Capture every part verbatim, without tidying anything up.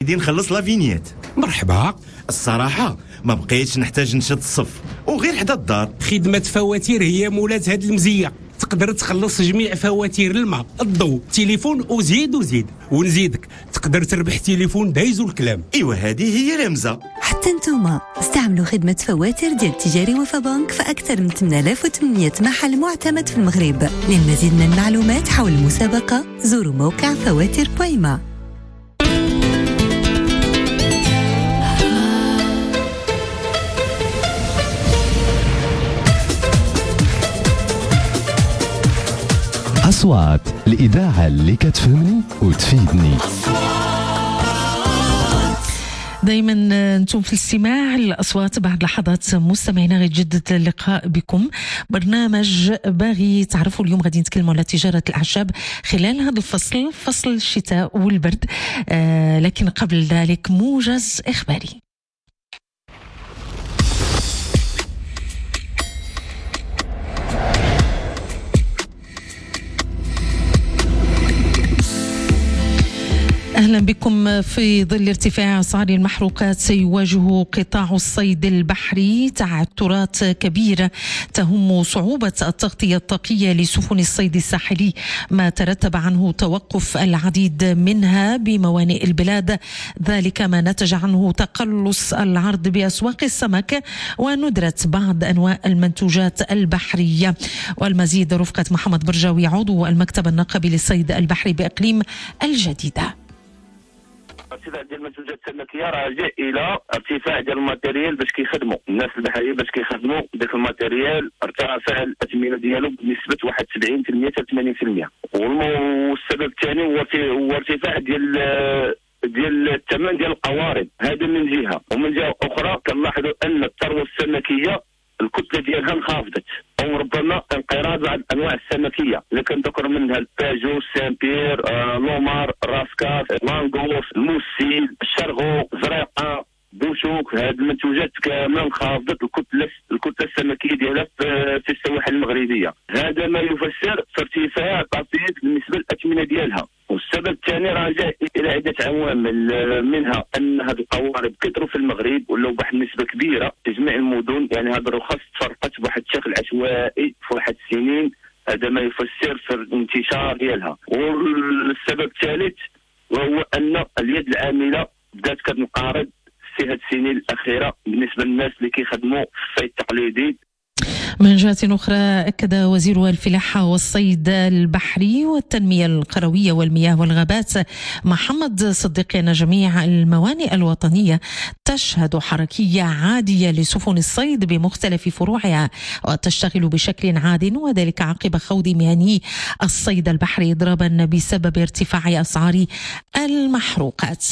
بدي نخلص لا فينيات. مرحبا. الصراحه ما بقيتش نحتاج نشد الصف وغير حدا الدار. خدمه فواتير هي مولات هاد المزيه، تقدر تخلص جميع فواتير الماء، الضوء، التليفون وزيد وزيد ونزيدك تقدر تربح تليفون دايز والكلام. ايوا هذه هي رمزه. حتى نتوما استعملوا خدمه فواتير ديال تجاري وفا بنك في اكثر من ثمانية آلاف وثمانمائة محل معتمد في المغرب. للمزيد من المعلومات حول المسابقه زوروا موقع فواتير بويما. أصوات الإذاعة اللي كتفهمني وتفيدني. دايما نتوم في الاستماع الأصوات. بعد لحظات مستمعينا غيتجدد اللقاء بكم. برنامج باغي تعرفوا اليوم غادي نتكلموا على تجارة الأعشاب خلال هذا الفصل، فصل الشتاء والبرد. آه لكن قبل ذلك موجز إخباري. أهلا بكم. في ظل ارتفاع أسعار المحروقات سيواجه قطاع الصيد البحري تعثرات كبيرة تهم صعوبة التغطية الطاقية لسفن الصيد الساحلي، ما ترتب عنه توقف العديد منها بموانئ البلاد، ذلك ما نتج عنه تقلص العرض بأسواق السمك وندرة بعض أنواع المنتوجات البحرية. والمزيد رفقة محمد برجاوي عضو المكتب النقابي للصيد البحري بإقليم الجديدة. الارتفاع ديال المنتوجات السمكيه راجع الى ارتفاع ديال الماتيريال باش كيخدموا الناس البحريه باش كيخدموا داك الماتيريال، ارتفع الاثمنه ديالو بنسبه واحد وسبعين بالمئة حتى ثمانين بالمئة. والسبب الثاني هو هو ارتفاع ديال ديال الثمن ديال القوارب، هذا من جهه، ومن جهه اخرى كنلاحظوا ان الثروه السمكيه الكتله ديالها انخفضت، او ربما انقراض بعض الانواع السمكيه اللي كنذكر منها الباجو، سامبير، آه، لومار، راسكاف، لانغوس، الموسيل، الشرغو، زريقه، بوشوك. هذه المنتوجات كامله انخفضت الكتله الكتله السمكيه ديالها في السواحل المغربيه. هذا ما يفسر في ارتفاع طفيف بالنسبه للاثمنه ديالها. والسبب الثاني راجع الى عده عوامل، منها ان هذه القوارب كثروا في المغرب ولاو بواحد النسبه كبيره في جميع المدن، يعني هذه الرخص تفرقت بواحد الشكل عشوائي في واحد السنين، هذا ما يفسر في الانتشار ديالها. والسبب الثالث وهو ان اليد العامله بدات كتنقرض في هذه السنين الاخيره بالنسبه للناس اللي كيخدموا في الصيد التقليدي. من جهة أخرى أكد وزير الفلاحة والصيد البحري والتنمية القروية والمياه والغابات محمد صديقي أن جميع الموانئ الوطنية تشهد حركية عادية لسفن الصيد بمختلف فروعها وتشتغل بشكل عاد، وذلك عقب خوض مهني الصيد البحري إضرابا بسبب ارتفاع أسعار المحروقات.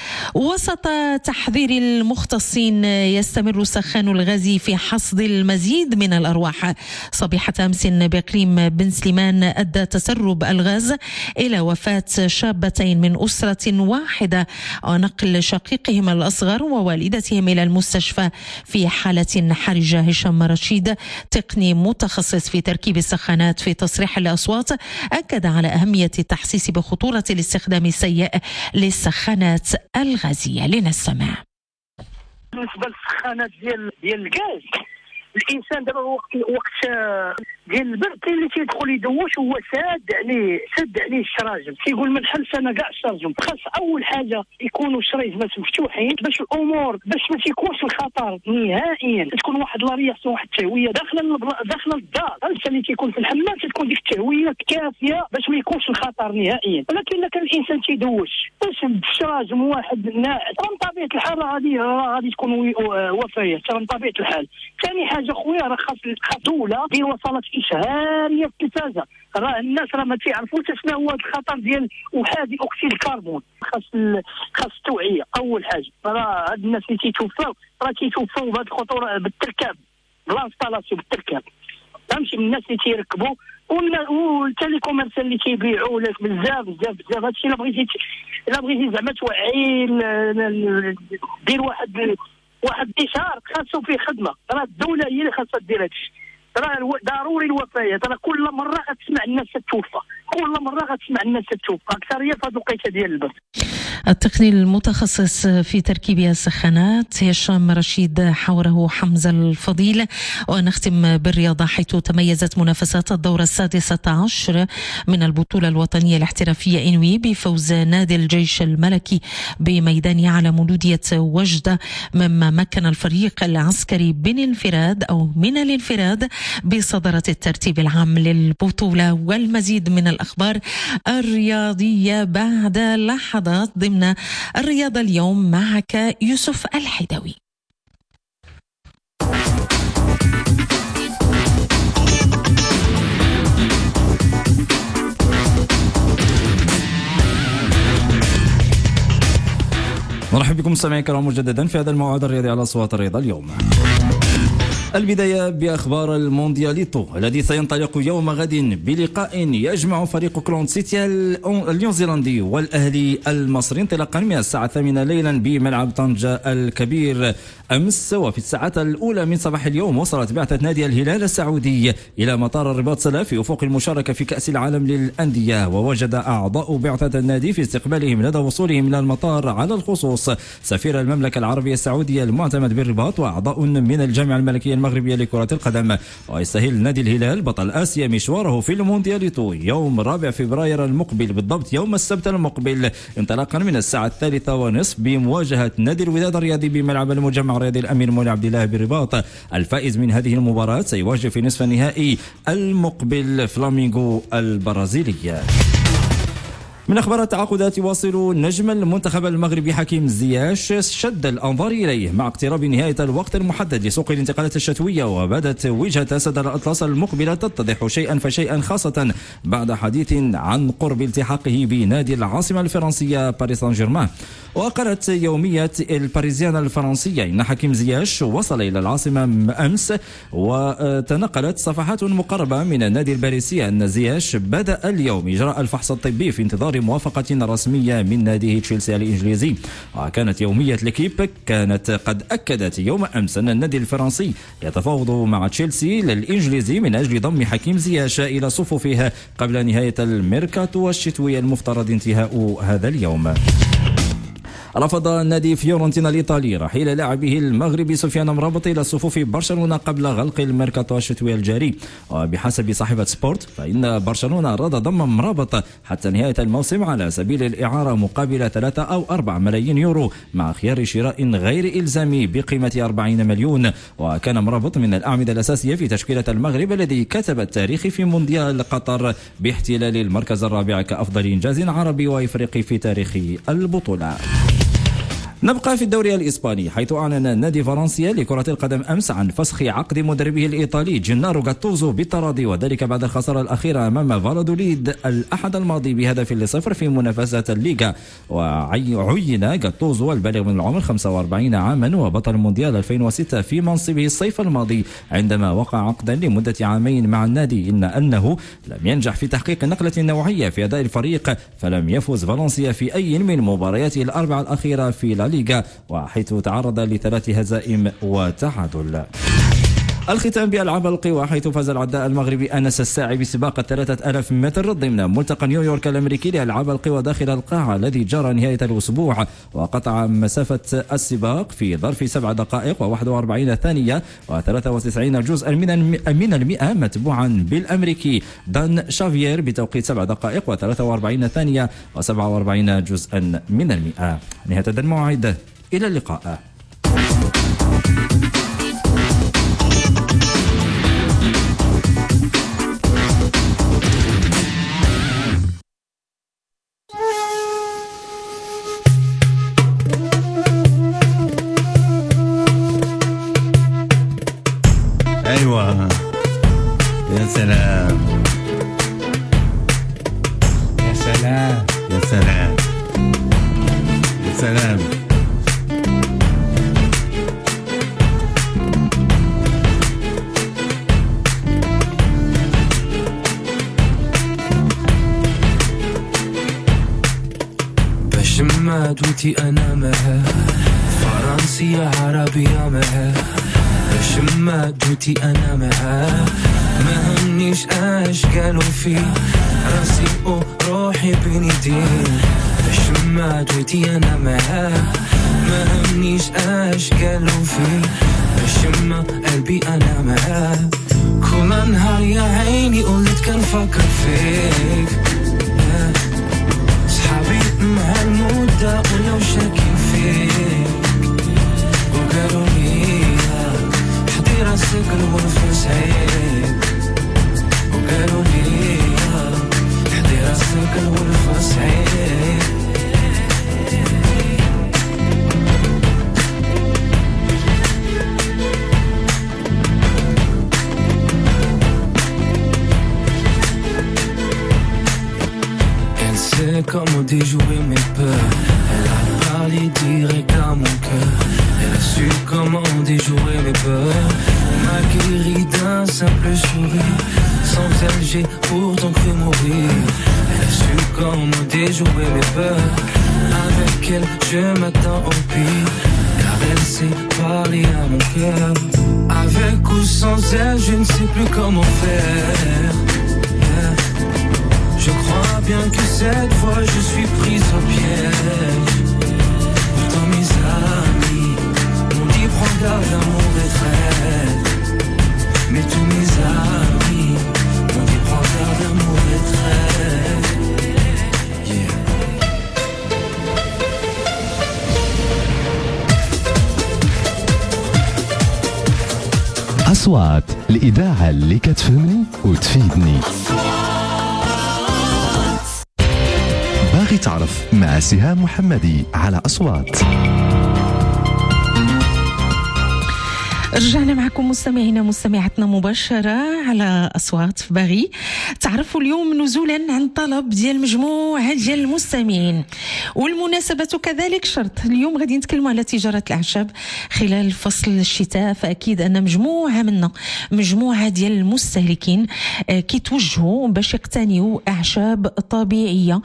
وسط تحذير المختصين يستمر سخان الغاز في حصد المزيد من الأرواح. صبيحة أمس بإقليم بن سليمان أدى تسرب الغاز إلى وفاة شابتين من أسرة واحدة ونقل شقيقهم الأصغر ووالدتهم إلى المستشفى في حالة حرجة. هشام رشيد تقني متخصص في تركيب السخانات في تصريح الأصوات أكد على أهمية التحسيس بخطورة الاستخدام السيء للسخانات الغازية. لنستمع. بالنسبة للسخانات ديال ديال الغاز، الانسان دابا وقت وقت ديال البرد كاين اللي تيدخل يدوش وهو ساد عليه ساد عليه الشراجم، كيقول ما نحلش انا كاع الشراجم. خاص اول حاجه يكونوا الشريجمات مفتوحين باش الامور باش ما تيكونش الخطر نهائيا، تكون واحد لارياسيون واحد التهويه داخل داخل الدار. الانسان اللي تيكون في الحمام تكون ديك التهويه كافيه باش ما يكونش الخطر نهائيا. ولكن الا كان الانسان تيدوش باش الشراجم واحد ناعس، راه من طبيعه الحال غادي غادي تكون وفيات، راه من طبيعه الحال. ثاني حاجه خويا راه خاص خاص دوله دير وصلات اشهاريه في التلفازه، راه الناس راه ما تعرفوش شنو هو الخطر ديال احادي اكسيد الكربون. خاص خاص التوعيه اول حاجه. راه هاد الناس اللي تيتوفاو راه تيتوفاو بهاد الخطوره بالتركاب، بالانستالاسيون بالتركاب، فهمتي، من الناس اللي تيركبوا والتالي كوميرسيال اللي تيبيعوا لك بزاف بزاف بزاف. هادشي الا بغيتي الا بغيتي زعما توعي دير واحد واحد الاشهار خاصو فيه خدمه، راه الدوله هي اللي خاصها دير هادشي. راه ضروري الوفيات، راه كل مره غتسمع الناس تتوفى، كل مره غتسمع الناس تشوف اكثريه في هذه الوقيته ديال البث. التقني المتخصص في تركيب السخانات هشام رشيد، حوره حمزة الفضيل. ونختم بالرياضة حيث تميزت منافسات الدورة السادسة عشر من البطولة الوطنية الاحترافية إنوي بفوز نادي الجيش الملكي بميدان على مولودية وجدة، مما مكن الفريق العسكري بالانفراد أو من الانفراد بصدارة الترتيب العام للبطولة. والمزيد من الأخبار الرياضية بعد لحظات ضمن الرياضة اليوم معك يوسف الحيدوي. مرحبا بكم مستمعينا الكرام مجددا في هذا الموعد الرياضي على أصوات الرياضة اليوم. البداية بأخبار الموندياليتو الذي سينطلق يوم غد بلقاء يجمع فريق كلون سيتي النيوزيلندي والأهلي المصري انطلاقا من الساعة الثامنة ليلا بملعب طنجة الكبير. أمس وفي الساعات الأولى من صباح اليوم وصلت بعثة نادي الهلال السعودي إلى مطار الرباط سلا في أفق المشاركة في كأس العالم للأندية، ووجد أعضاء بعثة النادي في استقبالهم لدى وصولهم إلى المطار على الخصوص سفير المملكة العربية السعودية المعتمد بالرباط وأعضاء من الجامعة الملكية المغربية لكرة القدم. ويستهل نادي الهلال بطل آسيا مشواره في الموندياليتو يوم الرابع فبراير المقبل، بالضبط يوم السبت المقبل، انطلاقا من الساعة الثالثة ونصف بمواجهة نادي الوداد الرياضي بملعب المجمع الرياضي الأمير مولى عبد الله بالرباط. الفائز من هذه المباراة سيواجه في نصف النهائي المقبل فلامينغو البرازيلي. من أخبار التعاقدات يواصل نجم المنتخب المغربي حكيم زياش شد الأنظار إليه مع اقتراب نهاية الوقت المحدد لسوق الانتقالات الشتوية، وبدت وجهة صدر الأطلس المقبلة تتضح شيئا فشيئا، خاصة بعد حديث عن قرب التحاقه بنادي العاصمة الفرنسية باريس سان جيرمان. وقالت يومية الباريزيان الفرنسية إن حكيم زياش وصل إلى العاصمة أمس، وتنقلت صفحات مقربة من النادي الباريسي أن زياش بدأ اليوم إجراء الفحص الطبي في انتظار موافقة رسمية من ناديه تشيلسي الإنجليزي. وكانت يومية ليكيب كانت قد أكدت يوم أمس أن النادي الفرنسي يتفاوض مع تشيلسي للإنجليزي من أجل ضم حكيم زياش إلى صفوفه قبل نهاية الميركاتو الشتوي المفترض انتهاء هذا اليوم. رفض نادي فيورنتينا الإيطالي رحيل لاعبه المغربي سفيان مرابط إلى صفوف برشلونة قبل غلق الميركاتو الشتوي الجاري. وبحسب صاحبة سبورت فإن برشلونة أراد ضم مرابط حتى نهاية الموسم على سبيل الإعارة مقابل ثلاثة أو أربعة ملايين يورو مع خيار شراء غير إلزامي بقيمة أربعين مليون. وكان مرابط من الأعمدة الأساسية في تشكيلة المغرب الذي كتب التاريخ في مونديال قطر باحتلال المركز الرابع كأفضل إنجاز عربي وإفريقي في تاريخ البطولة. نبقى في الدوري الإسباني حيث أعلن النادي فرنسيا لكرة القدم أمس عن فسخ عقد مدربه الإيطالي جينارو غاتوزو بالتراضي، وذلك بعد الخسارة الأخيرة أمام فالادوليد الأحد الماضي بهدف لصفر في منافسة الليغا. وعين غاتوزو البالغ من العمر خمسة وأربعين عاما وبطل مونديال ألفين وستة في منصبه الصيف الماضي عندما وقع عقدا لمدة عامين مع النادي، إن أنه لم ينجح في تحقيق نقلة نوعية في أداء الفريق، فلم يفوز فالنسيا في أي من مبارياته الأربعة الأخيرة في لا ليغا، وحيث تعرض لثلاث هزائم وتعادل. الختام بألعاب القوى حيث فاز العداء المغربي أنس الساعي بسباق ثلاثة آلاف متر ضمن ملتقى نيويورك الأمريكي لألعاب القوى داخل القاعة الذي جرى نهاية الأسبوع، وقطع مسافة السباق في ظرف سبع دقائق وواحد وأربعين ثانية وثلاثة وتسعين جزءا من من المئة، متبوعا بالأمريكي دان شافيير بتوقيت سبع دقائق وثلاثة وأربعين ثانية وسبعة وأربعين جزءا من المئة. نهاية هذا الموعد، إلى اللقاء. أيوة يا سلام يا سلام يا سلام يا سلام. باش ما دوتي أنا مها فرنسية عربية مها باش ما دوتي انا معاه ما همنيش اش قالوا فيه راسي وروحي بين يدين باش ما دوتي انا معاه ما همنيش اش قالوا فيه باش ما قلبي انا معاه كل نهار يا عيني قلت كنفكر فيك صحابي مع المدة ولاو شاكين فيك وقالوا لي حطي راسك الغرفة عيب وقالوا لي حطي راسك الغرفة عيب C'est comment déjouer mes peurs. Elle a parlé direct à mon cœur. Elle a su comment déjouer mes peurs. M'a guéri d'un simple sourire. Sans elle j'ai pourtant cru mourir. Elle a su comment déjouer mes peurs. Avec elle je m'attends au pire. Car elle sait parler à mon cœur. Avec ou sans elle je ne sais plus comment faire. Yeah. Je crois bien que cette fois je suis prise au piège. Pourtant mes amis m'ont dit prends garde à mon retraite. Mais tous mes amis m'ont dit prends garde à mon retraite. Yeah. أصوات الإذاعة اللي كتفهمني وتفيدني. باغي تعرف مع سهام محمدي على أصوات. رجعنا معكم مستمعينا مستمعاتنا مباشرة على أصوات في باغي تعرفوا اليوم نزولا عن طلب ديال مجموعة ديال المستمعين والمناسبة كذلك شرط. اليوم غادي نتكلموا على تجارة الأعشاب خلال فصل الشتاء، فأكيد أن مجموعة منا مجموعة ديال المستهلكين كيتوجهوا باش يقتنيوا أعشاب طبيعية،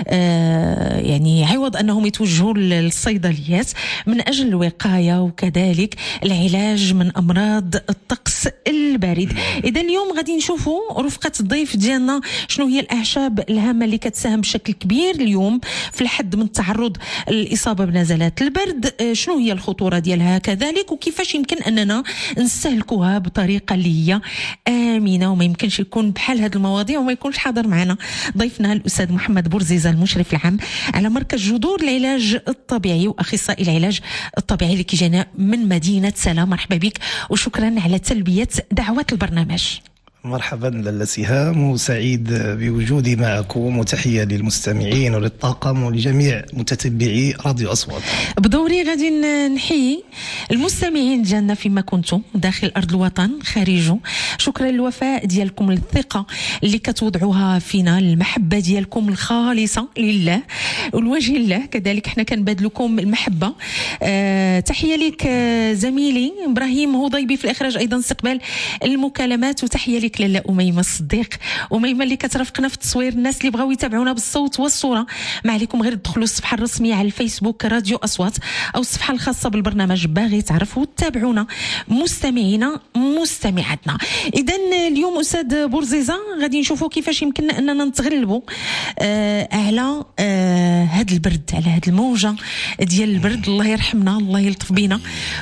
يعني عوض أنهم يتوجهوا للصيدليات من أجل الوقاية وكذلك العلاج من أمراض الطقس البارد. إذا اليوم غادي نشوفوا رفقة الضيف ديالنا شنو هي الأعشاب الهامة اللي كتساهم بشكل كبير اليوم في الحد من التعرض للإصابة بنزلات البرد، شنو هي الخطورة ديالها كذلك وكيفاش يمكن أننا نستهلكوها بطريقة اللي هي آمنة. وما يمكنش يكون بحال هذه المواضيع وما يكونش حاضر معنا ضيفنا الأستاذ محمد بورزيزة المشرف العام على مركز جذور العلاج الطبيعي وأخصائي العلاج الطبيعي اللي كيجينا من مدينة سلام. مرحبا بك وشكرا على تلبية دعوة البرنامج. مرحبا لاله سهام وسعيد بوجودي معكم وتحية للمستمعين وللطاقم ولجميع متتبعي راديو أصوات. بدوري غادي نحيي المستمعين ديالنا فيما كنتم داخل أرض الوطن خارجه. شكرا للوفاء ديالكم الثقة اللي كتوضعوها فينا، المحبة ديالكم الخالصة لله والوجه الله، كذلك احنا كنبادلكم المحبة. أه تحية لك زميلي إبراهيم هضيبي في الإخراج، أيضا استقبال المكالمات، وتحية لك لاله أميمة الصديق أميمة اللي كترافقنا في التصوير. الناس اللي بغاو يتابعونا بالصوت والصورة ما عليكم غير تدخلوا الصفحة الرسمية على الفيسبوك راديو أصوات أو الصفحة الخاصة بالبرنامج باغي تعرفوا وتتابعونا مستمعينا مستمعاتنا. إذا اليوم أستاذ بورزيزة غادي نشوفوا كيفاش يمكن أننا نتغلبوا آه على آه هاد البرد، على هاد الموجة ديال البرد. الله يرحمنا الله يلطف بينا،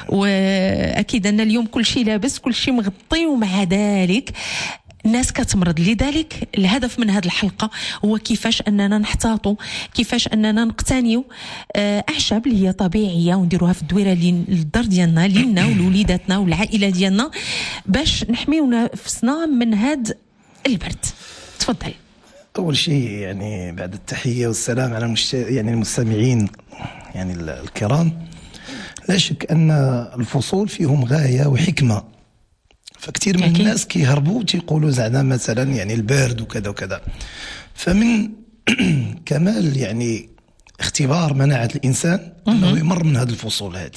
وأكيد أن اليوم كل شيء لابس كل شيء مغطي ومع ذلك الناس كتمرض. لذلك الهدف من هذه الحلقة هو كيفاش أننا نحتاطوا، كيفاش أننا نقتنيوا أعشاب اللي هي طبيعية ونديروها في الدويرة للدار ديالنا لينا ولوليداتنا والعائلة ديالنا باش نحميو نفسنا من هذا البرد. تفضل. أول شيء يعني بعد التحية والسلام على المشت... يعني المستمعين يعني الكرام، لا شك أن الفصول فيهم غاية وحكمة، فكتير من الناس كيهربوا تيقولوا زعما مثلا يعني البرد وكذا وكذا. فمن كمال يعني اختبار مناعة الإنسان أنه يمر من هذه الفصول هذه،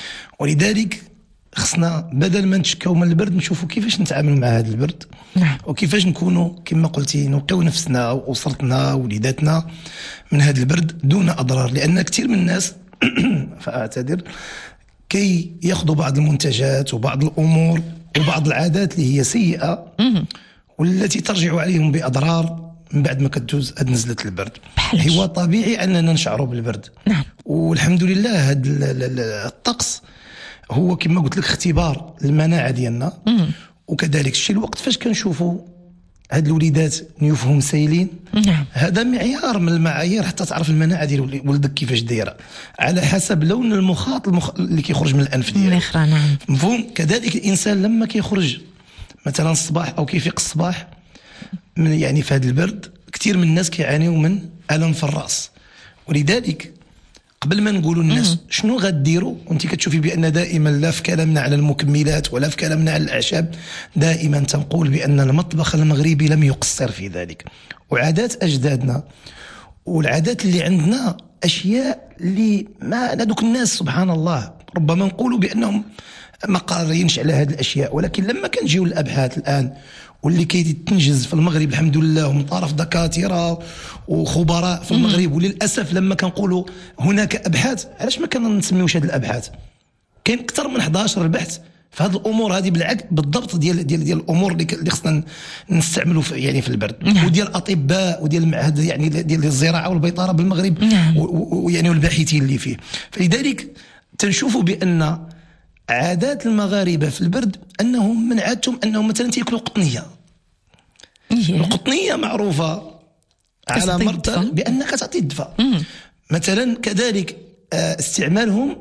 ولذلك خصنا بدل ما نتشكاو من البرد نشوفوا كيفاش نتعامل مع هذا البرد وكيفاش نكونوا كما قلتي نوقيو نفسنا وأسرتنا ووليداتنا من هذا البرد دون أضرار. لأن كتير من الناس فأعتذر كي ياخذوا بعض المنتجات وبعض الامور وبعض العادات اللي هي سيئه والتي ترجع عليهم باضرار من بعد ما كتدوز هاد نزله البرد. هو طبيعي اننا نشعروا بالبرد. نعم. والحمد لله هاد الطقس هو كما قلت لك اختبار المناعه ديالنا. وكذلك الشيء الوقت فاش كنشوفوا هاد الوليدات نيوفهم سايلين. نعم. هذا معيار من المعايير حتى تعرف المناعه ديال ولدك كيفاش دايره على حسب لون المخاط المخ... اللي كيخرج من الانف ديالو. نعم. مفهوم. كذلك الانسان لما كيخرج مثلا الصباح او كيفيق الصباح من يعني في هذا البرد كثير من الناس كيعانيوا من الم في الراس. ولذلك قبل ما نقولوا الناس شنو غديروا وانت كتشوفي بان دائما لا في كلامنا على المكملات ولا في كلامنا على الاعشاب دائما تنقول بان المطبخ المغربي لم يقصر في ذلك. وعادات اجدادنا والعادات اللي عندنا اشياء اللي ما هذوك الناس سبحان الله ربما نقولوا بانهم ما قارينش على هذه الاشياء، ولكن لما كنجيو للابحاث الان واللي كيتنجز في المغرب الحمد لله ومن طرف دكاتره وخبراء في المغرب، وللاسف لما كنقولوا هناك ابحاث علاش ما كنسميوش هذه الابحاث؟ كاين اكثر من أحد عشر البحث في هذه الامور هذه بالعكس بالضبط ديال ديال ديال الامور اللي خصنا نستعملوا في يعني في البرد. نعم. وديال الاطباء وديال المعهد يعني ديال الزراعه والبيطره بالمغرب. نعم. ويعني والباحثين اللي فيه. فلذلك تنشوفوا بان عادات المغاربه في البرد انهم من عادتهم انهم مثلا تاكلوا قطنيه. إيه. القطنيه معروفه على مرتبه بانك تعطي الدفى. مثلا كذلك استعمالهم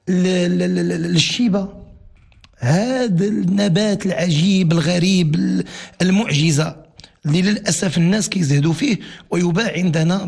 للشيبه، هذا النبات العجيب الغريب المعجزه اللي للاسف الناس كيزهدوا فيه ويباع عندنا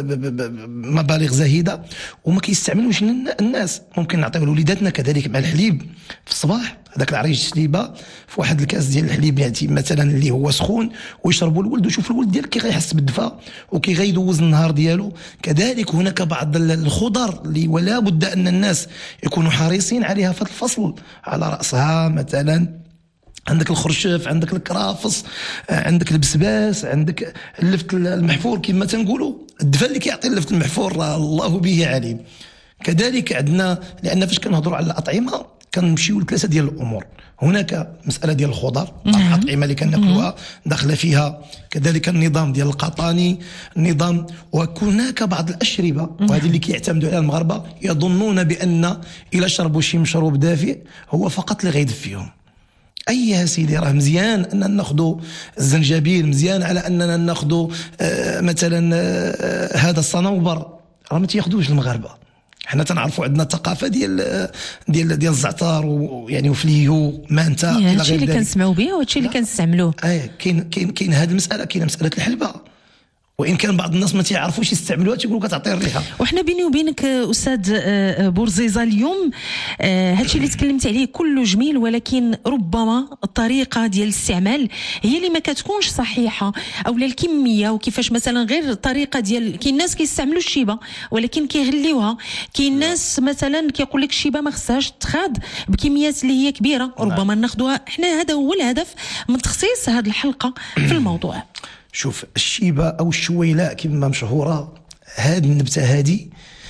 بمبالغ زاهده وما كيستعملوش الناس. ممكن نعطيو لوليداتنا كذلك مع الحليب في الصباح، هذاك العريش السليبه في واحد الكاس ديال الحليب يعني مثلا اللي هو سخون ويشربوا الولد ويشوف الولد ديالك كي غيحس بالدفى وكي غيدوز النهار ديالو. كذلك هناك بعض الخضر اللي ولا بد ان الناس يكونوا حريصين عليها في الفصل على راسها. مثلا عندك الخرشف، عندك الكرافس، عندك البسباس، عندك اللفت المحفور كما تنقولوا. الدفا اللي كيعطي اللفت المحفور الله به عليم. كذلك عندنا لان فاش كنهضروا على الاطعمه كنمشيو لثلاثه ديال الامور. هناك مساله ديال الخضر، الاطعمه اللي كناكلوها داخله فيها كذلك النظام ديال القطاني، النظام. وهناك بعض الاشربه وهذه اللي كيعتمدوا عليها المغاربه يظنون بان الى شربوا شي مشروب دافئ هو فقط اللي غيدفيهم. اي يا سيدي راه مزيان اننا ناخذوا الزنجبيل، مزيان على اننا ناخذوا آه مثلا آه هذا الصنوبر، راه ما تياخذوش المغاربه. حنا تنعرفوا عندنا الثقافه ديال ديال ديال الزعتر ويعني وفليو مانتا الى غير ذلك. هادشي اللي كنسمعوا به وهادشي اللي كنستعملوه. اي كاين كاين كاين هذه المساله، كاينه مساله الحلبه وان كان بعض الناس ما تيعرفوش يستعملوها تيقولوا كتعطي الريحه. وحنا بيني وبينك استاذ بورزيزه اليوم هادشي اللي تكلمت عليه كله جميل، ولكن ربما الطريقه ديال الاستعمال هي اللي ما كتكونش صحيحه، او الكميه وكيفاش مثلا غير الطريقه ديال كاين ناس كيستعملوا الشيبه ولكن كيغليوها، كاين ناس مثلا كيقول لك الشيبه ما خصهاش تخاد بكميات اللي هي كبيره، ربما ناخذوها احنا. هذا هو الهدف من تخصيص هذه الحلقه في الموضوع. شوف الشيبه او الشويلاء كما مشهوره، هذه النبته هذه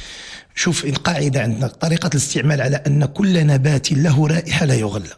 شوف القاعده عندنا طريقه الاستعمال على ان كل نبات له رائحه لا يغلى.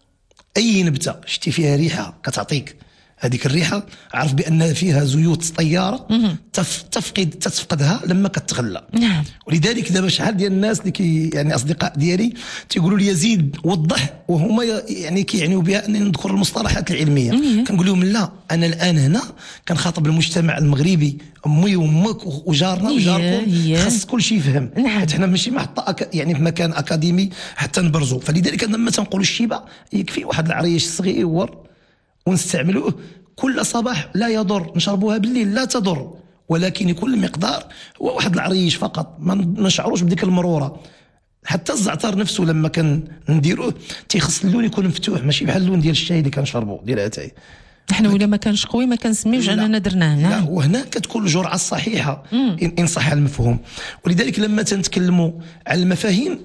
اي نبته شتي فيها ريحه كتعطيك هذيك الريحه عرف بان فيها زيوت طياره تف تفقد تتفقدها لما كتغلى. نعم. ولذلك دابا شحال ديال الناس اللي كي يعني اصدقاء ديالي تيقولوا لي يزيد وضح، وهما يعني كيعنيو بها انني نذكر المصطلحات العلميه. كنقول لهم لا، انا الان هنا كنخاطب المجتمع المغربي، امي وامك وجارنا وجاركم، خاص كل شيء يفهم. نعم. حيت حنا ماشي محطه أك... يعني في مكان اكاديمي حتى نبرزوا. فلذلك لما تنقولوا الشيبه يكفي واحد العريش صغير ونستعملوه كل صباح لا يضر، نشربوها بالليل لا تضر، ولكن يكون المقدار هو واحد العريش فقط، ما نشعروش بديك المروره. حتى الزعتر نفسه لما كان نديروه تيخص اللون يكون مفتوح، ماشي بحال اللون ديال الشاي اللي كنشربوا ديال اتاي. احنا ولا ما كانش قوي ما كنسميوش اننا درناه. لا، وهنا كتكون الجرعه الصحيحه ان صح المفهوم. ولذلك لما تنتكلموا على المفاهيم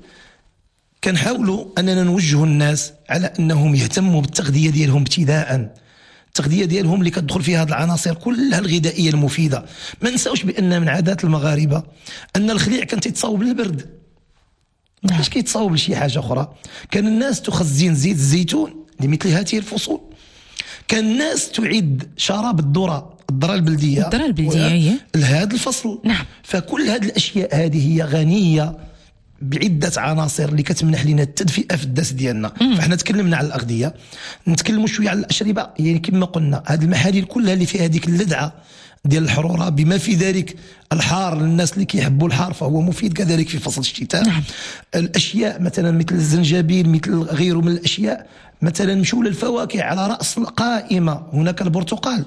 كنحاولوا اننا نوجهوا الناس على انهم يهتموا بالتغذيه ديالهم ابتداء. التغذيه ديالهم اللي كتدخل فيها هذه العناصر كلها الغذائيه المفيده. ما نساوش بان من عادات المغاربه ان الخليع كان تيتصاوب للبرد. باش كيتصاوب لشي حاجه اخرى. كان الناس تخزن زيت الزيتون لمثل هذه الفصول، كان الناس تعد شراب الذره الذره البلديه الذره البلديه لهذا الفصل. نعم. فكل هذه الاشياء هذه هي غنيه بعده عناصر اللي كتمنح لنا التدفئه في الداس ديالنا. مم. فاحنا تكلمنا على الاغذيه، نتكلموا شويه على الاشربه. يعني كما قلنا هذه المحاليل كلها اللي فيها هذيك اللدعه ديال الحروره، بما في ذلك الحار للناس اللي كيحبوا الحار فهو مفيد كذلك في فصل الشتاء. نعم. الاشياء مثلا مثل الزنجبيل مثل غيره من الاشياء، مثلا نمشيو للفواكه على راس القائمه هناك البرتقال،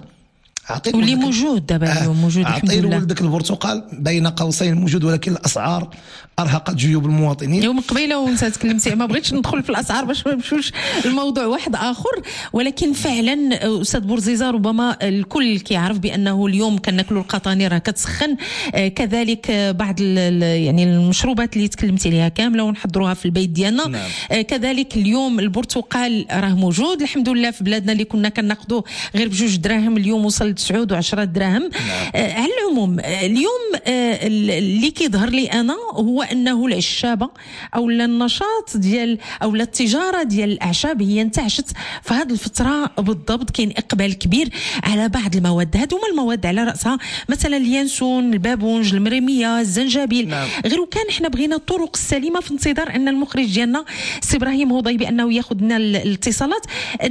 واللي موجود دابا اليوم موجود الحمد لله. اعطيو ولدك البرتقال بين قوسين موجود، ولكن الاسعار ارهقت جيوب المواطنين. يوم قبيله وانت تكلمتي ما بغيتش ندخل في الاسعار باش ما نمشوش الموضوع واحد اخر، ولكن فعلا استاذ بورزيزه ربما الكل كيعرف بانه اليوم كناكلوا القطاني راه كتسخن، كذلك بعض يعني المشروبات اللي تكلمتي عليها كامله ونحضروها في البيت ديالنا. نعم. كذلك اليوم البرتقال راه موجود الحمد لله في بلادنا اللي كنا كناخذوه غير بجوج دراهم اليوم وصل تسعود وعشرة دراهم. نعم. آه على العموم اليوم آه اللي كيظهر لي انا هو انه العشابه او النشاط ديال او التجاره ديال الاعشاب هي انتعشت في هذه الفتره بالضبط. كاين اقبال كبير على بعض المواد، هذو هما المواد على راسها مثلا اليانسون، البابونج، المريميه، الزنجبيل. نعم. غير وكان احنا بغينا الطرق السليمه في انتظار ان المخرج ديالنا سي ابراهيم هضي بانه ياخذ لنا الاتصالات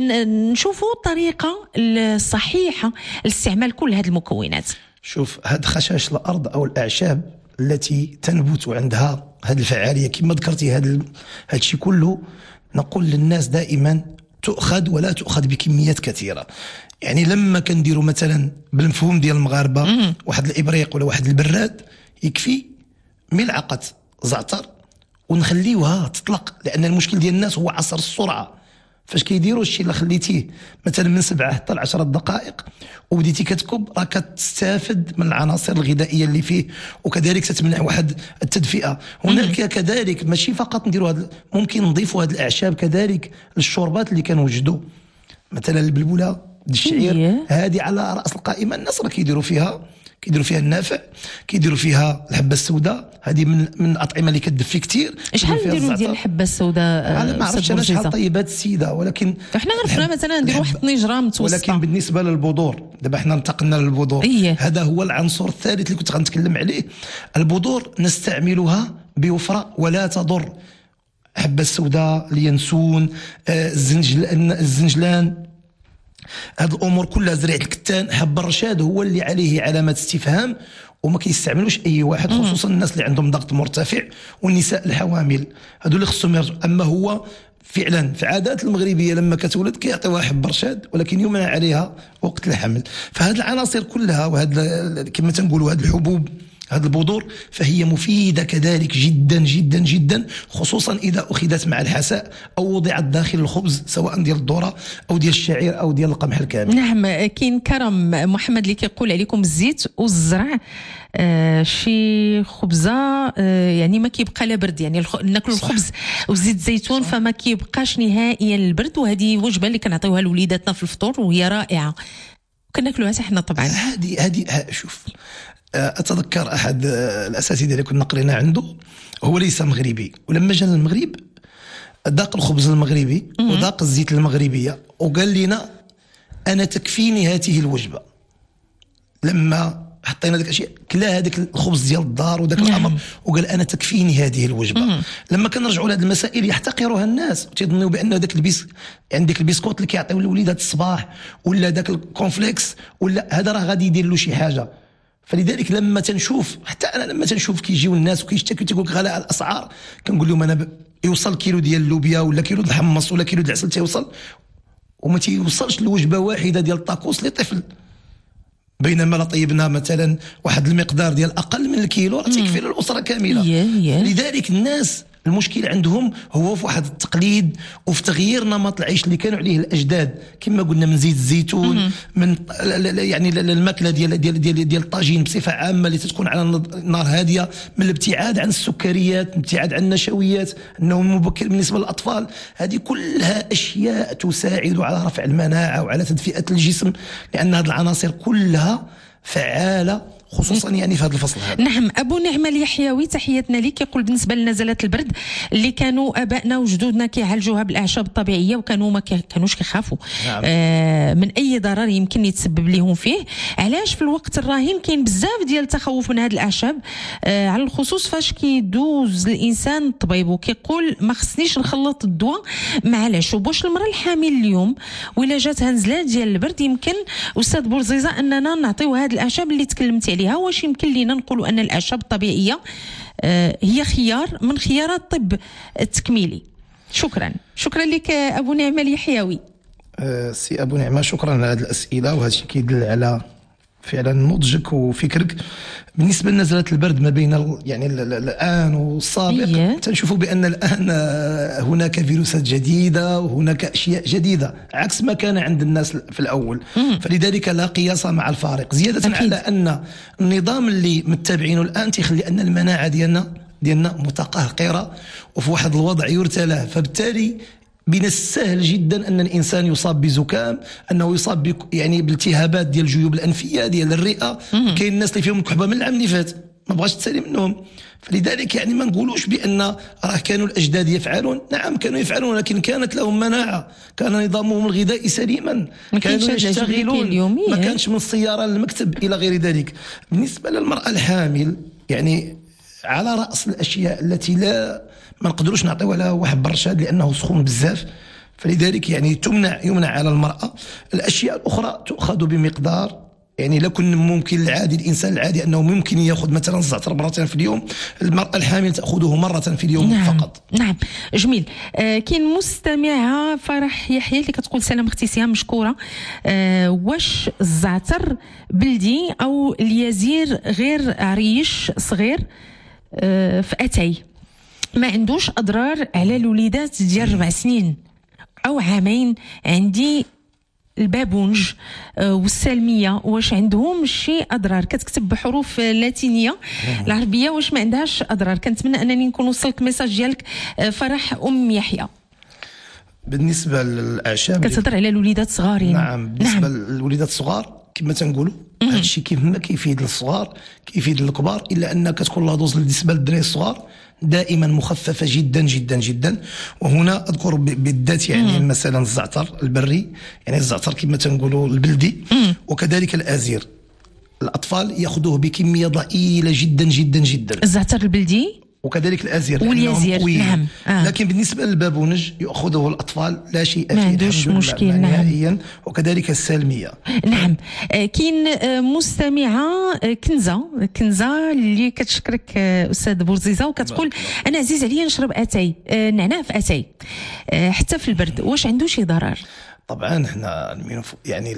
نشوفوا الطريقه الصحيحه لاستعمال كل هذه المكونات. شوف هاد خشاش الارض او الاعشاب التي تنبت عندها هذه الفعاليه كما ذكرتي، هذا هذا الشيء كله نقول للناس دائما تؤخذ ولا تؤخذ بكميات كثيره. يعني لما كنديروا مثلا بالمفهوم ديال المغاربه مم. واحد الابريق ولا واحد البراد يكفي ملعقه زعتر ونخليوها تطلق، لان المشكل ديال الناس هو عصر السرعه. فاش كيديروا الشيء اللي خليتيه مثلا من سبعة حتى لعشرة دقائق وبديتي كتكب، راه كتستافد من العناصر الغذائيه اللي فيه، وكذلك تتمنع واحد التدفئه. هناك كذلك ماشي فقط نديروا هذا، ممكن نضيفوا هذه الاعشاب كذلك للشوربات اللي كنوجدوا، مثلا البلبوله الشعير هذه على راس القائمه. الناس راه كيديروا فيها كيديروا فيها النافع، كيديروا فيها الحبه السوداء، هذه من من الاطعمه اللي كتدفي كثير. شحال نديروا ديال الحبه السوداء؟ انا ما عرفتش انا شحال طيبات السيده، ولكن احنا عرفنا مثلا نديروا واحد اثنين غرام متوسطه. ولكن بالنسبه للبذور دابا احنا انتقلنا للبذور. إيه؟ هذا هو العنصر الثالث اللي كنت غنتكلم عليه. البذور نستعملها بوفره ولا تضر. الحبه السوداء، اليانسون، الزنجلان الزنجلان هذه الامور كلها، زريعه الكتان، حب الرشاد هو اللي عليه علامه استفهام وما كيستعملوش اي واحد، خصوصا الناس اللي عندهم ضغط مرتفع والنساء الحوامل، هذو اللي خصهم يرجعوا. اما هو فعلا في عادات المغربيه لما كتولد كيعطيوها حب رشاد ولكن يمنع عليها وقت الحمل. فهذه العناصر كلها وهذا كما تنقولوا هذه الحبوب هذه البذور فهي مفيدة كذلك جدا جدا جدا، خصوصا إذا أخذت مع الحساء أو وضعت داخل الخبز سواء ديال الذرة أو ديال الشعير أو ديال القمح الكامل. نعم. كاين كرم محمد اللي كيقول عليكم الزيت والزرع آه شي خبزه آه يعني ما كيبقى لا برد، يعني الخ... ناكلوا الخبز وزيت الزيتون فما كيبقاش نهائيا البرد، وهذه وجبه اللي كنعطيوها لوليداتنا في الفطور وهي رائعه وكناكلوها حتى حنا طبعا. هذه هذه شوف أتذكر أحد الأساتذة اللي كنا قرينا عنده، هو ليس مغربي، ولما جاء للمغرب ذاق الخبز المغربي وذاق الزيت المغربية وقال لنا أنا تكفيني هذه الوجبة. لما حطينا ذاك الشيء كلا هذاك الخبز ديال الدار وذاك الأمر وقال أنا تكفيني هذه الوجبة. مم. لما كنرجعوا لهذه المسائل يحتقرها الناس وتظنوا بأن ذاك البيس عندك البسكوت اللي كيعطيو الوليدات الصباح ولا ذاك الكونفليكس ولا هذا راه غادي يدير له شي حاجة. فلذلك لما تنشوف حتى انا لما تنشوف كيجيو الناس وكيشتكوا تيقول لك غلاء الاسعار، كنقول لهم انا ب... يوصل كيلو ديال اللوبيا ولا كيلو ديال الحمص ولا كيلو ديال العسل تيوصل وما تيوصلش لوجبه واحده ديال الطاكوس لطفل، بينما لا طيبنا مثلا واحد المقدار ديال اقل من الكيلو راه تكفي للاسره كامله. لذلك الناس المشكل عندهم هو في واحد التقليد وفي تغيير نمط العيش اللي كانوا عليه الاجداد، كما قلنا من زيت الزيتون مم. من يعني الماكله ديال ديال ديال ديال الطاجين بصفه عامه اللي تكون على نار هاديه، من الابتعاد عن السكريات، من الابتعاد عن النشويات، النوم المبكر بالنسبه للاطفال، هذه كلها اشياء تساعد على رفع المناعه وعلى تدفئه الجسم، لان هذه العناصر كلها فعاله خصوصا يعني في هذا الفصل هذا. نعم. ابو نعمه اليحيوي تحياتنا لك. يقول بالنسبه لنزلات البرد اللي كانوا ابائنا وجدودنا كيعالجوها بالاعشاب الطبيعيه وكانوا ما كانوش كيخافوا نعم. آه من اي ضرر يمكن يتسبب لهم فيه. علاش في الوقت الراهن كاين بزاف ديال التخوف من هذه الاعشاب آه على الخصوص فاش كيدوز الانسان الطبيب وكيقول ما خصنيش نخلط الدواء مع العشوب. واش المراه الحامل اليوم ولا جاتها نزلات ديال البرد يمكن استاذ بورزيزه اننا نعطيو هذه الاعشاب اللي تكلمت عليها؟ واش يمكن لينا نقولوا ان الاعشاب الطبيعيه آه هي خيار من خيارات الطب التكميلي؟ شكرا. شكرا لك ابو نعمه اليحيوي. أه سي ابو نعمه، شكرا على هذه الاسئله، وهذا الشيء كيدل على فعلا نضجك وفكرك. بالنسبه لنزلات البرد ما بين يعني الان والسابق تنشوفوا بان الان هناك فيروسات جديده وهناك اشياء جديده عكس ما كان عند الناس في الاول. مم. فلذلك لا قياس مع الفارق، زياده أكيد. على ان النظام اللي متبعينه الان تيخلي ان المناعه ديالنا ديالنا متقهقره وفي واحد الوضع يرتلى، فبالتالي من السهل جدا ان الانسان يصاب بزكام، انه يصاب ب يعني بالتهابات ديال الجيوب الانفيه ديال الرئه. كاين الناس اللي فيهم الكحبه من العام اللي فات ما بغاش تسالي منهم. فلذلك يعني ما نقولوش بان راه كانوا الاجداد يفعلون، نعم كانوا يفعلون، لكن كانت لهم مناعه، كان نظامهم الغذائي سليما، كانوا يشتغلون، ما كانش من السياره للمكتب الى غير ذلك. بالنسبه للمراه الحامل يعني على راس الاشياء التي لا ما نقدروش نعطيوها لها واحد برشاد لانه سخون بزاف، فلذلك يعني تمنع يمنع على المراه. الاشياء الاخرى تؤخذ بمقدار، يعني لكن ممكن العادي الانسان العادي انه ممكن ياخذ مثلا الزعتر مرتين في اليوم، المراه الحامل تاخذه مره في اليوم. نعم. فقط. نعم جميل. آه كاين مستمعه فرح يحيى اللي كتقول سلام اختي سهام مشكوره. آه واش الزعتر بلدي او اليزير غير عريش صغير آه في اتاي ما عندوش اضرار على الوليدات ديال ربع سنين او عامين؟ عندي البابونج والسلميه واش عندهم شي اضرار؟ كتكتب بحروف لاتينيه العربيه، واش ما عندهاش اضرار؟ كنتمنى انني نكون وصلت الميساج ديالك فرح ام يحيى. بالنسبه للاعشاب كتهضر على الوليدات صغارين. نعم بالنسبه نعم. للوليدات الصغار كما تنقولوا هذا الشيء كيف ما كيفيد للصغار كيفيد للكبار، الا ان كتكون لا دوز بالنسبه للدراري الصغار دائما مخففه جدا جدا جدا. وهنا اذكر بالذات يعني مم. مثلا الزعتر البري، يعني الزعتر كما تنقولوا البلدي، مم. وكذلك الازير الاطفال ياخذوه بكميه ضئيله جدا جدا جدا. الزعتر البلدي وكذلك الازير واليزير. نعم. آه. لكن بالنسبه للبابونج ياخذه الاطفال لا شيء فيه، ما عندوش مشكل. نهائيا. نعم. وكذلك السلميه. نعم. آه كاين آه مستمعه آه كنزه كنزه اللي كتشكرك آه استاذ بورزيزه وكتقول انا عزيز عليا نشرب اتاي آه نعناع في اتاي آه حتى في البرد، واش عنده شي ضرر؟ طبعا احنا يعني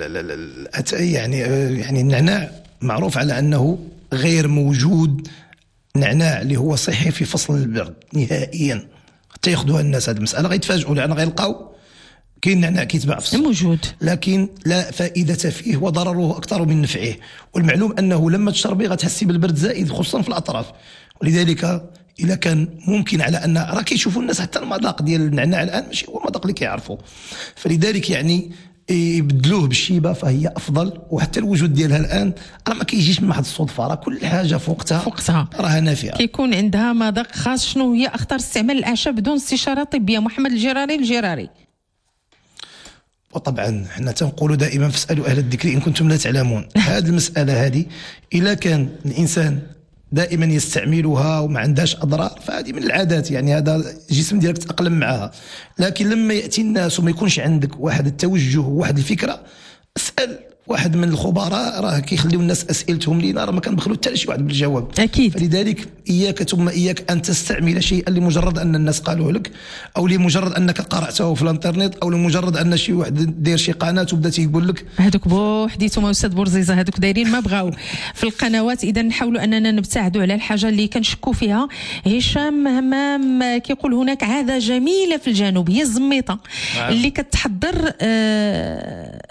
الاتاي يعني يعني النعناع معروف على انه غير موجود نعناع اللي هو صحي في فصل البرد نهائيا، حتى ياخذوها الناس. هذه المساله غيتفاجئوا لان غيلقاو كاين نعناع كيتباع في السوق موجود، لكن لا فائده فيه وضرره اكثر من نفعه. والمعلوم انه لما تشربي غتحسي بالبرد زائد خصوصا في الاطراف. ولذلك اذا كان ممكن على ان راه كيشوفوا الناس حتى المذاق ديال النعناع الان ماشي هو المذاق اللي كيعرفوا، فلذلك يعني يبدلوه بالشيبه فهي افضل. وحتى الوجود ديالها الان راه ما كيجيش من واحد الصدفه، راه كل حاجه فوقتها فوقتها راها نافعه، كيكون عندها مذاق خاص. شنو هي اخطر استعمال الاعشاب بدون استشاره طبيه؟ محمد الجراري الجراري. وطبعا حنا تنقولوا دائما فاسالوا اهل الذكر ان كنتم لا تعلمون. هذه المساله هذه الا كان الانسان دائما يستعملها وما عندهاش اضرار فهذه من العادات، يعني هذا الجسم ديالك تاقلم معها. لكن لما ياتي الناس وما يكونش عندك واحد التوجه وواحد الفكره، اسال واحد من الخبراء، راه كيخليو الناس اسئلتهم لينا راه ما كنبخلوا حتى شي واحد بالجواب. اكيد. فلذلك اياك ثم اياك ان تستعمل شيئا لمجرد ان الناس قالوه لك، او لمجرد انك قراته في الانترنت، او لمجرد ان شي واحد داير شي قناه وبدا تيقول لك. هذوك بوحديتهم استاذ بورزيزه، هذوك دايرين ما بغاو في القنوات. اذا نحاولوا اننا نبتعدوا على الحاجه اللي كنشكوا فيها. هشام همام كيقول هناك عاده جميله في الجنوب هي الزميطه، اللي كتحضر آه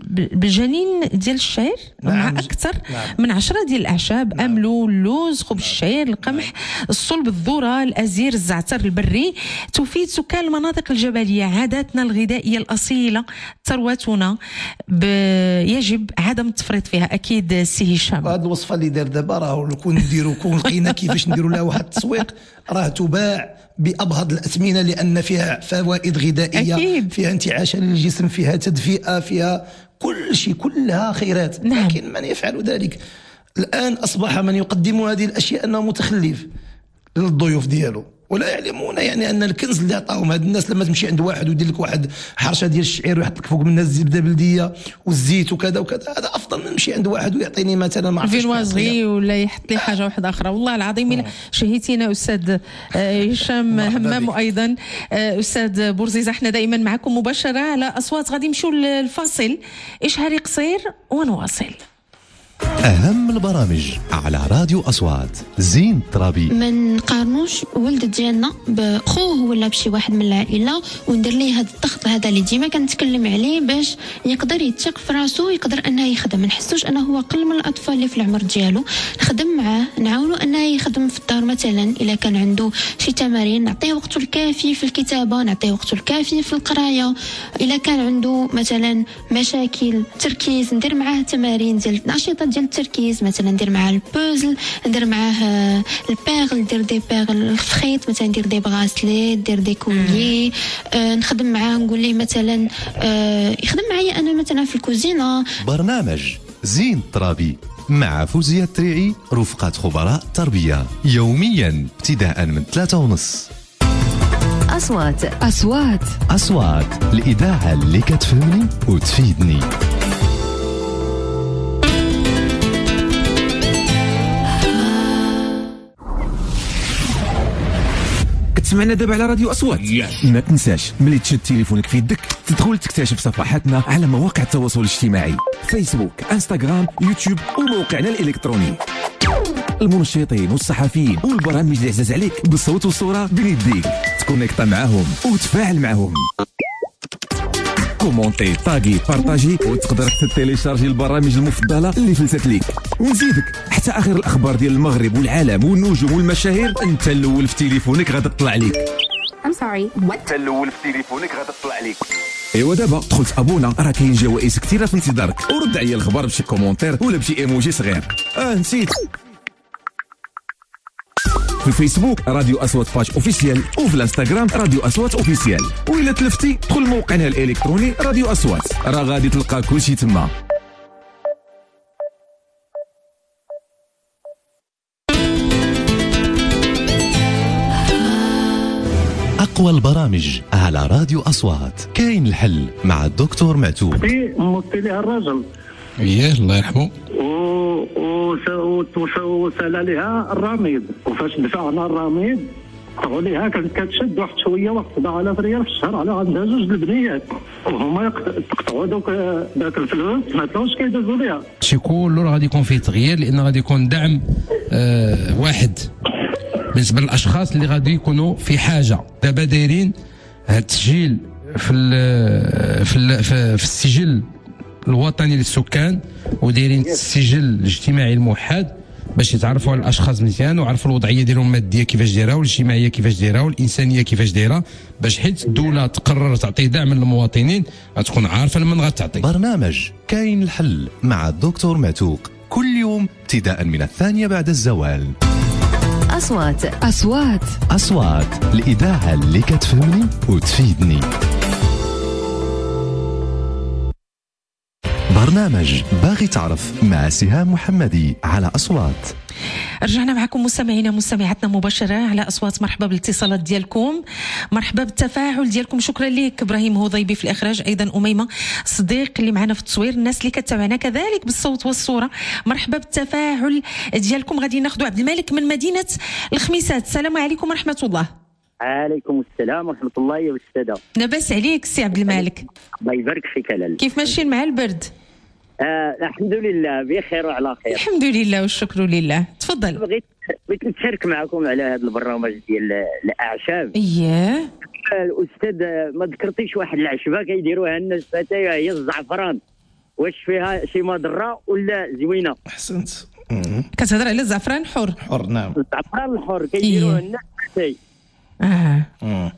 بالجنين ديال الشعير نعم. مع اكثر نعم. من عشرة ديال الاعشاب، نعم. املو، اللوز، خبز الشعير، القمح، الصلب، الذره، الازير، الزعتر البري، تفيد سكان المناطق الجبليه. عاداتنا الغذائيه الاصيله، ثروتنا ب... يجب عدم التفريط فيها. اكيد سي هشام. هذه الوصفه اللي دار دابا راه كون نديرو كون لقينا كيفاش نديروا لها واحد التسويق راه تباع بأبهض الأثمنة، لأن فيها فوائد غذائية، أكيد. فيها انتعاشة للجسم، فيها تدفئة، فيها كل شيء، كلها خيرات. نعم. لكن من يفعل ذلك الآن أصبح من يقدم هذه الأشياء أنه متخلف للضيوف ديالو، ولا يعلمون يعني أن الكنز اللي عطاهم هاد الناس. لما تمشي عند واحد ويدير لك واحد حرشة ديال الشعير ويحط لك فوق منها الزبدة بلدية والزيت وكذا وكذا، هذا أفضل من نمشي عند واحد ويعطيني مثلا ما عرفتش فينوازغي ولا يحط لي حاجة واحدة أخرى. والله العظيم شهيتينا أستاذ هشام همام، وأيضا أستاذ بورزيزة. احنا دائما معكم مباشرة على أصوات. غادي نمشيو للفاصل، إشهاري قصير ونواصل. أهم البرامج على راديو أصوات. زين الترابي. ما نقارنوش ولد ديالنا بخوه ولا بشي واحد من العائله وندير ليه هذا الضغط هذا اللي ديما كنتكلم عليه، باش يقدر يتثق في راسو، يقدر انه يخدم. ما نحسوش انه هو قل من الاطفال اللي في العمر ديالو. نخدم معاه، نعاونو انه يخدم في الدار مثلا. الا كان عنده شي تمارين نعطيه وقته الكافي في الكتابه، نعطيه وقته الكافي في القرايه. الا كان عنده مثلا مشاكل تركيز، ندير معاه تمارين ديال النشاطات ديال التركيز، مثلا ندير معاه البوزل، ندير معاه البيغل، ندير دي بيغل في خيط، مثلا ندير دي بغاسلي، ندير دي كولي. آه نخدم معاه، نقول ليه مثلا آه يخدم معايا انا مثلا في الكوزينه. برنامج زين الترابي مع فوزية التريعي، رفقة خبراء التربية، يوميا ابتداء من ثلاثة ونص. أصوات أصوات أصوات، الإذاعة اللي كتفهمني وتفيدني. تسمعنا دابا على راديو أصوات. yes. ما تنساش ملي تشد تليفونك في يدك تدخل تكتشف صفحاتنا على مواقع التواصل الاجتماعي، فيسبوك، انستغرام، يوتيوب، وموقعنا الإلكتروني. المنشطين والصحفيين والبرامج اللي عزاز عليك بالصوت والصورة بين يديك، تكونيكتا معاهم وتفاعل معاهم. كومونتي، طاقي، بارطاجي، وتقدر تيليشارجي البرامج المفضله اللي فلتت ليك. ونزيدك حتى اخر الاخبار ديال المغرب والعالم والنجوم والمشاهير انت الاول في تليفونك غادا تطلع ليك. I'm sorry what؟ انت الاول في تليفونك غادا تطلع ليك. ايوا دابا دخلت ابونا، راه كاين جوائز كثيره في انتظارك، ورد عليا الخبر بشي كومونتير ولا بشي ايموجي صغير. اه نسيت، في الفيسبوك راديو أصوات باج اوفيسيال، وفي الانستغرام راديو أصوات اوفيسيال، وإلا تلفتي دخل موقعنا الالكتروني راديو أصوات، راه غادي تلقى كلشي تما. أقوى البرامج على راديو أصوات. كاين الحل مع الدكتور معتوق. موصي لها الرجل اييه الله يرحمه، وسال لها الرميد، وفاش دفعنا الرميد قالوا لها كانت كتشد واحد شويه وقت سبعة آلاف ريال في الشهر على عندها جوج البنيات، وهما يقطعوا دوك داك الفلوس ما تلوش كيدوزوا ليها. شي كله راه غادي يكون فيه تغيير، لان غادي يكون دعم آه واحد بالنسبه للاشخاص اللي غادي يكونوا في حاجه. دابا دايرين هذا التسجيل في ال في ال في السجل الوطني للسكان، ودايرين السجل الاجتماعي الموحد باش يتعرفوا على الاشخاص مزيان ويعرفوا الوضعيه ديالهم الماديه كيفاش دايره والاجتماعيه كيفاش دايره والانسانيه كيفاش دايره، باش حيت الدوله تقرر تعطي دعم للمواطنين غتكون عارفه لمن غتعطي. برنامج كاين الحل مع الدكتور معتوق كل يوم ابتداء من الثانيه بعد الزوال. أصوات أصوات أصوات، الإذاعة اللي كتفهمني وتفيدني. برنامج باغي تعرف مع سهام محمدي على أصوات. رجعنا معكم مستمعينا مستمعاتنا مباشرة على أصوات. مرحبا بالاتصالات ديالكم، مرحبا بالتفاعل ديالكم. شكرا لك إبراهيم هضيبي في الإخراج، أيضا أميمة صديق اللي معنا في التصوير، الناس اللي كتابعنا كذلك بالصوت والصورة. مرحبا بالتفاعل ديالكم. غادي ناخذوا عبد الملك من مدينة الخميسات. السلام عليكم ورحمة الله. عليكم السلام ورحمة الله والسلام. لاباس عليك سي عبد الملك؟ الله يبارك فيك لاله. كيف ماشيين مع البرد؟ آه الحمد لله بخير وعلى خير. الحمد لله والشكر لله. تفضل. بغيت بغيت نشارك معكم على هذا البرنامج ديال الاعشاب. اييه. الاستاذ ما ذكرتيش واحد العشبه كيديروها الناس فتايا هي الزعفران. واش فيها شي مضره ولا زوينه؟ احسنت. كتهضر على الزعفران حر. حر نعم. الزعفران الحر كيديروه الناس حتى اه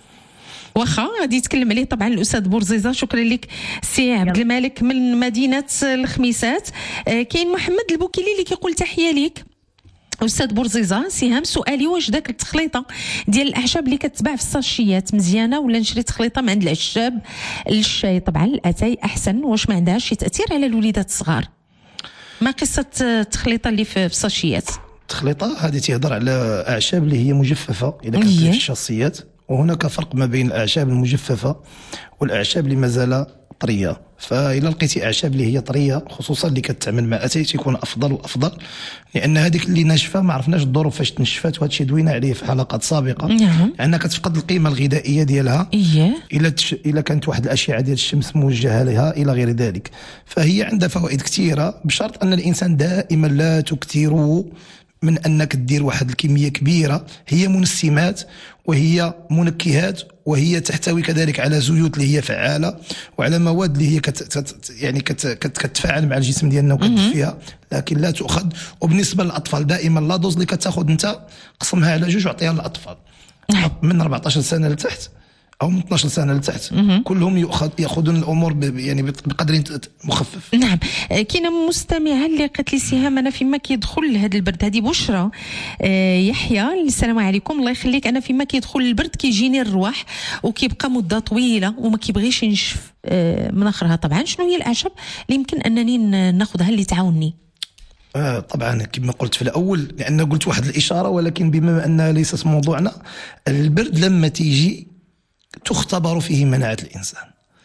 واخا غادي يتكلم عليه طبعا الاستاذ بورزيزه. شكرا لك سي عبد الملك من مدينه الخميسات. آه كاين محمد البوكيلي اللي كيقول تحيه ليك استاذ بورزيزه. سهام سؤالي واش داك التخليطه ديال الاعشاب اللي كتباع في الساشيات مزيانه ولا نشري تخليطه من عند العشاب للشاي؟ طبعا الاتاي احسن. واش ما عندهاش شي تاثير على الوليدات الصغار؟ ما قصه التخليطه اللي في الساشيات؟ التخليطه هذه تهضر على اعشاب اللي هي مجففه اذا كانت في الشاصيات، وهناك فرق ما بين الاعشاب المجففه والاعشاب اللي مازال طريه. فإلا لقيتي اعشاب اللي هي طريه خصوصا اللي كتعمل مع اتاي تيكون افضل وافضل، لان هذيك اللي ناشفه ما عرفناش الظروف فاش تنشفات، وهذا الشيء دوينا عليه في حلقات سابقه. نعم. لانها كتفقد القيمه الغذائيه ديالها. اييه. الا تش... الا كانت واحد الاشعه ديال الشمس موجهه لها الى غير ذلك، فهي عندها فوائد كثيره بشرط ان الانسان دائما لا تكثره من انك دير واحد الكميه كبيره. هي منسمات وهي منكهات وهي تحتوي كذلك على زيوت اللي هي فعاله وعلى مواد اللي هي كت يعني كت كت كتفاعل مع الجسم ديالنا وكتدفيها، لكن لا تؤخذ. وبالنسبه للاطفال دائما لا دوز اللي كتاخذ انت قسمها على جوج وعطيها للاطفال من أربعطاش سنه لتحت او من اثناش سنه لتحت. كلهم ياخذ ياخذون الامور ب يعني بقدر مخفف. نعم. كاينه مستمعه اللي قالت لي سهام انا فيما كيدخل هذا البرد، هذه بشرى يحيى. السلام عليكم الله يخليك. انا فيما كيدخل البرد كيجيني الرواح وكيبقى مده طويله وما كيبغيش ينشف من اخرها. طبعا شنو هي الاعشاب اللي يمكن انني ناخذها اللي تعاونني؟ آه طبعا كما قلت في الاول، لان قلت واحد الاشاره ولكن بما انها ليست موضوعنا. البرد لما تيجي تختبر فيه مناعة الإنسان،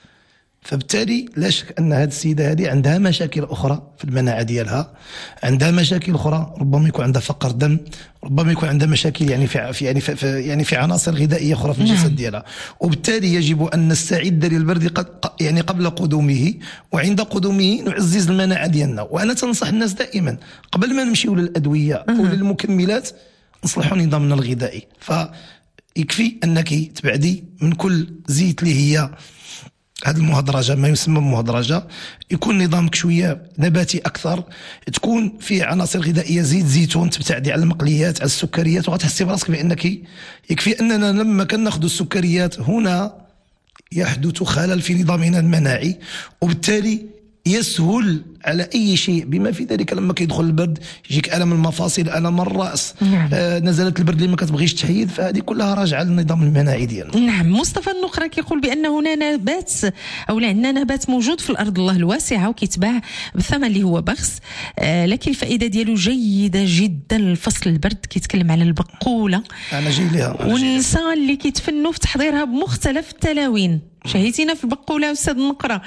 فبالتالي لا شك أن هذه السيدة هذه عندها مشاكل أخرى في المناعة ديالها، عندها مشاكل أخرى، ربما يكون عندها فقر دم، ربما يكون عندها مشاكل يعني في يعني في يعني في عناصر غذائية أخرى في الجسد ديالها، وبالتالي يجب أن نستعد للبرد قد يعني قبل قدومه، وعند قدومه نعزز المناعة ديالنا. وأنا تنصح الناس دائما قبل ما نمشيو للأدوية أو للمكملات نصلحوا نظامنا الغذائي. ف يكفي انك تبعدي من كل زيت اللي هي هذه المهدرجه، ما يسمى مهدرجه، يكون نظامك شويه نباتي اكثر، تكون فيه عناصر غذائيه، زيت زيتون، تبتعدي على المقليات على السكريات، وغتحسي براسك بانك يكفي اننا لما كناخذ السكريات هنا يحدث خلل في نظامنا المناعي، وبالتالي يسهل على اي شيء بما في ذلك لما كيدخل البرد يجيك الم المفاصل، الم الراس. نعم. آه نزلت البرد اللي ما كتبغيش تحيد، فهذه كلها راجعه للنظام المناعي ديالنا. نعم. مصطفى النخره كيقول بان هنا نبات او لا عندنا نبات موجود في الارض الله الواسعه وكيتباع بالثمن اللي هو بخس، آه لكن الفائده ديالو جيده جدا لفصل البرد. كيتكلم على البقوله. انا جاي لها. والنساء اللي كيتفنوا في تحضيرها بمختلف التلاوين. شهيتينا في البقوله استاذ النقره.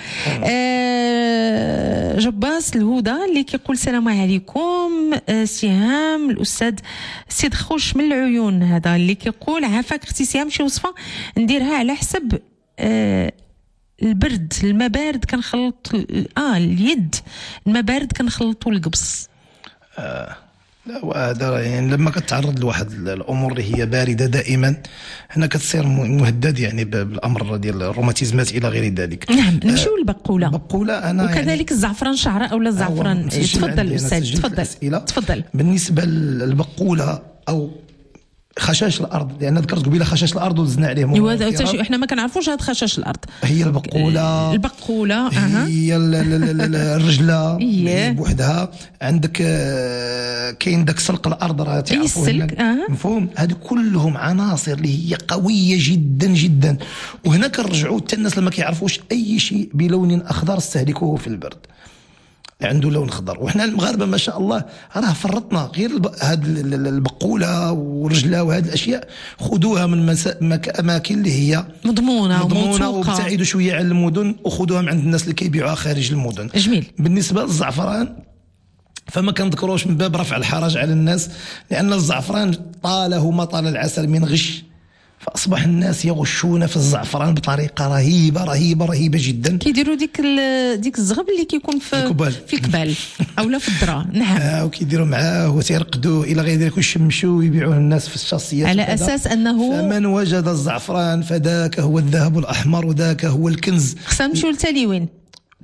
آه جباس الهدى اللي كيقول السلام عليكم. آه سهام الاستاذ سيد خوش من العيون هذا اللي كيقول عافاك اختي سهام شي وصفه نديرها على حسب آه البرد. الماء بارد كنخلط اه اليد الماء بارد كنخلطوا القبص. آه لا وهذا يعني لما كتعرض لواحد الامور اللي هي بارده دائما هنا كتصير مهدد يعني بالامر ديال الروماتيزمات الى غير ذلك. نعم. نمشيو للبقوله. البقوله انا وكذلك يعني الزعفران شعراء او الزعفران. تفضل استاذ تفضل تفضل. بالنسبه للبقوله او خشاش الارض، لان ذكرت قبيله خشاش الارض ودزنا عليه ايوا احنا ما كنعرفوش هذا خشاش الارض. هي البقوله البقوله هي الرجله بوحدها. عندك كاين داك سلق الارض راه تعرفوه مفهوم. هذه كلهم عناصر اللي هي قويه جدا جدا، وهنا كنرجعوا حتى الناس لما كيعرفوش اي شيء بلون اخضر استهلكوه في البرد عنده لون خضر. وحنا المغاربه ما شاء الله راه فرطنا غير هاد البقوله والرجله وهذه الاشياء خذوها من اماكن اللي هي مضمونه مضمونه وابتعدوا شويه عن المدن وخذوها من عند الناس اللي كيبيعوها خارج المدن. جميل. بالنسبه للزعفران فما كنذكروش من باب رفع الحرج على الناس، لان الزعفران طاله ما طال العسل من غش، فاصبح الناس يغشون في الزعفران بطريقه رهيبه رهيبه رهيبه جدا. كيديروا ديك ديك الزغب اللي كيكون في الكبال في الكبال او لا في الذره. نعم. آه وكيديروا معاه وتيرقدوه الى غير ذلك ويشمشوا ويبيعوه الناس في الشاصيات على اساس انه فمن وجد الزعفران فذاك هو الذهب الاحمر وذاك هو الكنز. خصنا نمشيو لتاليوين.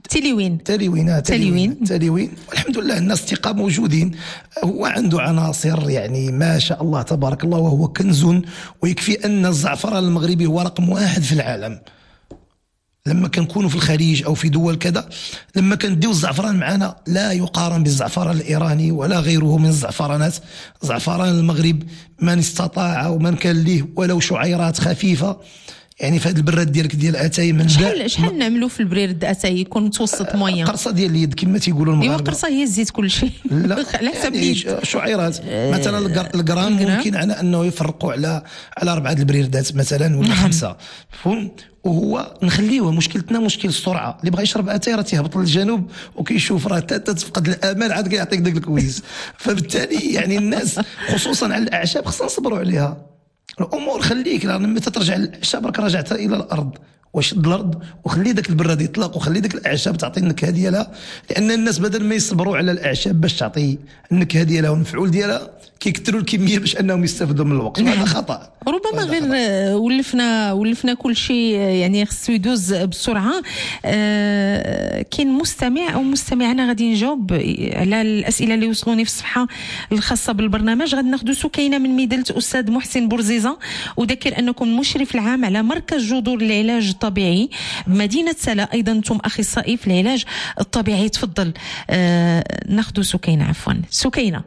تلوين تلوين تلوين تلوين والحمد لله الناس ثقة موجودين. هو عنده عناصر يعني ما شاء الله تبارك الله، وهو كنز، ويكفي أن الزعفران المغربي هو رقم واحد في العالم. لما كنكونوا في الخليج او في دول كذا، لما كنديو الزعفران معنا لا يقارن بالزعفران الايراني ولا غيره من الزعفرانات. زعفران المغرب من استطاع ومن كان ليه ولو شعيرات خفيفه، يعني في هذا البراد ديالك ديال اتاي من شحال شحال نعملوا في البريد اتاي يكون متوسط موين؟ قرصه ديال اليد كما تيقولوا المغاربه. ايوا قرصه هي الزيت كل شيء. لا على حسب يعني شعيرات مثلا الجرام ممكن على انه يفرقوا على على اربعه البريردات مثلا ولا خمسه، فهم. وهو نخليوه مشكلتنا مشكل السرعه. اللي بغى يشرب اتاي راه تيهبط للجنوب وكيشوف راه تفقد الامل عاد كيعطيك داك الكويس. فبالتالي يعني الناس خصوصا على الاعشاب خصنا نصبروا عليها. الامور خليك لما ترجع الاعشاب راك رجعتها الى الارض، وشد الارض وخلي داك البراد يطلق وخلي داك الاعشاب تعطي النكهه ديالها. لان الناس بدل ما يصبروا على الاعشاب باش تعطي النكهه ديالها والمفعول ديالها كيكثروا الكميه باش انهم يستافدوا من الوقت. وهذا خطا. ربما غير ولفنا ولفنا كل شيء يعني خصو يدوز بسرعه. آه كاين مستمع او مستمعنا غادي نجاوب على الاسئله اللي وصلوني في الصفحه الخاصه بالبرنامج. غادي ناخذ سكينه من ميدلت استاذ محسن بورزيزه، وذكر انكم المشرف العام على مركز جذور العلاج الطبيعي بمدينه سلا، ايضا انتم اخصائي في العلاج الطبيعي. تفضل. آه ناخذ سكينه عفوا سكينه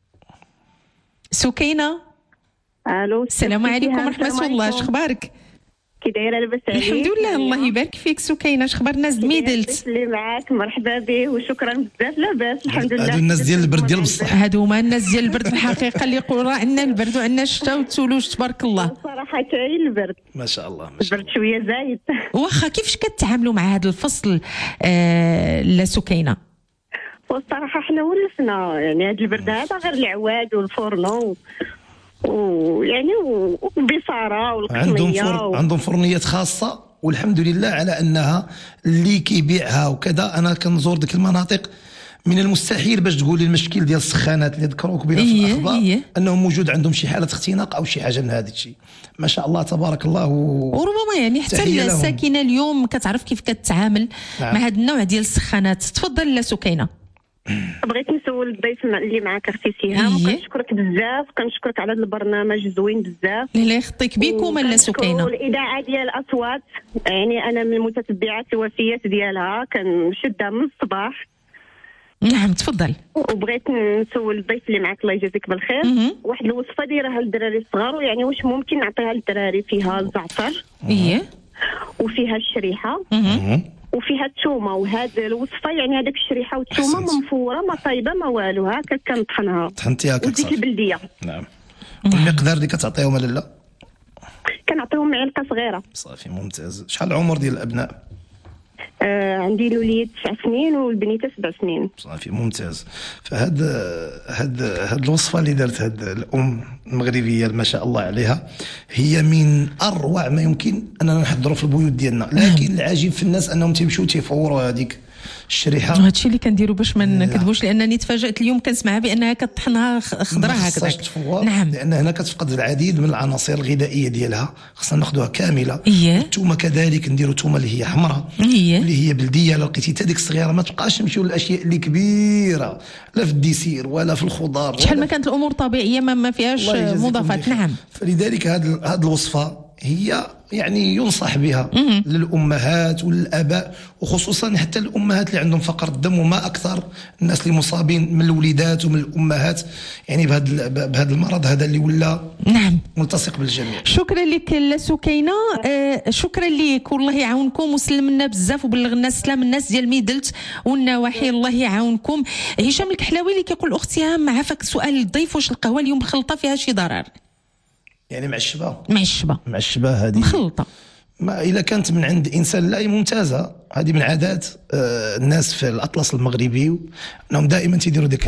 سكينه الو السلام عليكم ورحمه الله. اش اخبارك؟ كي دايره لاباس عليك؟ الحمد لله الله يبارك فيك سكينه. اش اخبار الناس ميدلت اللي معاك؟ مرحبا به وشكرا بزاف. لاباس الحمد لله. هادو الناس ديال البرد ديال بصح، هادو هما الناس ديال البرد في الحقيقه اللي يقولوا راه عندنا البرد وعندنا الشتاء والثلوج تبارك الله. صراحه كاين البرد ما شاء الله. البرد شويه زايد. واخا كيفاش كتعاملوا مع هذا الفصل آه لا سكينه؟ والصراحه حنا ولفنا يعني هذا البرد هذا غير العواد والفرنو ويعني وبصاره والقطنيه. عندهم فر... عندهم فرنيات خاصه والحمد لله على انها اللي كيبيعها وكذا. انا كنزور ديك المناطق من المستحيل باش تقول لي المشكل ديال السخانات اللي ذكروك بها في إيه الاخبار إيه. انه موجود عندهم شي حاله اختناق او شي حاجه من هذا الشيء. ما شاء الله تبارك الله. و... وربما يعني حتى الساكنه اليوم كتعرف كيف كتعامل نعم. مع هذا النوع ديال السخانات. تفضل لا سكينه. بغيت نسول الضيف اللي معك اختي سهام. إيه؟ كنشكرك بزاف، كنشكرك على هذا البرنامج زوين بزاف. الله يخطيك بكم لا سكينه. والاذاعه ديال الاصوات يعني انا من المتتبعات الوفيات ديالها، كنشدها من الصباح. نعم تفضل. وبغيت نسول الضيف اللي معك الله يجازيك بالخير. مم. واحد الوصفه دايرها للدراري الصغار، ويعني واش ممكن نعطيها للدراري؟ فيها الزعتر ايه وفيها الشريحه مم. وفيها الثومه. وهاد الوصفه يعني هذاك الشريحه والثومه منفوره ما طايبه ما والو، هكا كنطحنها طحنتيها وزيت البلديه. نعم. المقدار اللي كتعطيهم ولا لا؟ كنعطيهم معلقه صغيره. صافي ممتاز. شحال العمر ديال الابناء؟ آه عندي الوليد تسع سنين والبنيته سبع سنين. صافي ممتاز. فهاد هاد هاد الوصفه اللي دارت هاد الام المغربيه ما شاء الله عليها هي من اروع ما يمكن اننا نحضروا في البيوت ديالنا. لكن العجيب في الناس انهم تيمشيو تيفوروا هذيك الشريحه. هذا الشيء اللي كنديروا باش ما نكذبوش، لانني تفاجات اليوم كنسمعها بانها كطحنها خضراء هكذا. نعم. لان هنا كتفقد العديد من العناصر الغذائيه ديالها، خصنا ناخذوها كامله. إيه؟ الثومه كذلك نديروا ثومه اللي هي حمراء. إيه؟ اللي هي بلديه. لو لقيتي حتى ديك الصغيره ما تبقاش نمشيو للاشياء اللي كبيره، لا في الديسير ولا في الخضار. شحال ما كانت الامور طبيعيه ما, ما فيهاش مضافات. نعم. فلذلك هذه هذه الوصفه هي يعني ينصح بها مم. للامهات والاباء، وخصوصا حتى الامهات اللي عندهم فقر الدم، وما اكثر الناس اللي مصابين من الوليدات ومن الامهات يعني بهذا بهذا المرض هذا اللي ولا نعم ملتصق بالجميع. شكرا لك لسكينه. آه شكرا لك والله يعاونكم، وسلم لنا بزاف وبلغ الناس سلام الناس ديال ميدلت والنواحي. الله يعاونكم. هشام الكحلاوي اللي كيقول اختي هام عافاك سؤال الضيف، واش القهوه اليوم مخلطه فيها شي ضرر؟ يعني مع الشبه مع الشبه مع الشبه هذه مخلطه. ما اذا كانت من عند انسان لا ممتازه. هذه من عادات آه الناس في الاطلس المغربي انهم دائما تيديروا ديك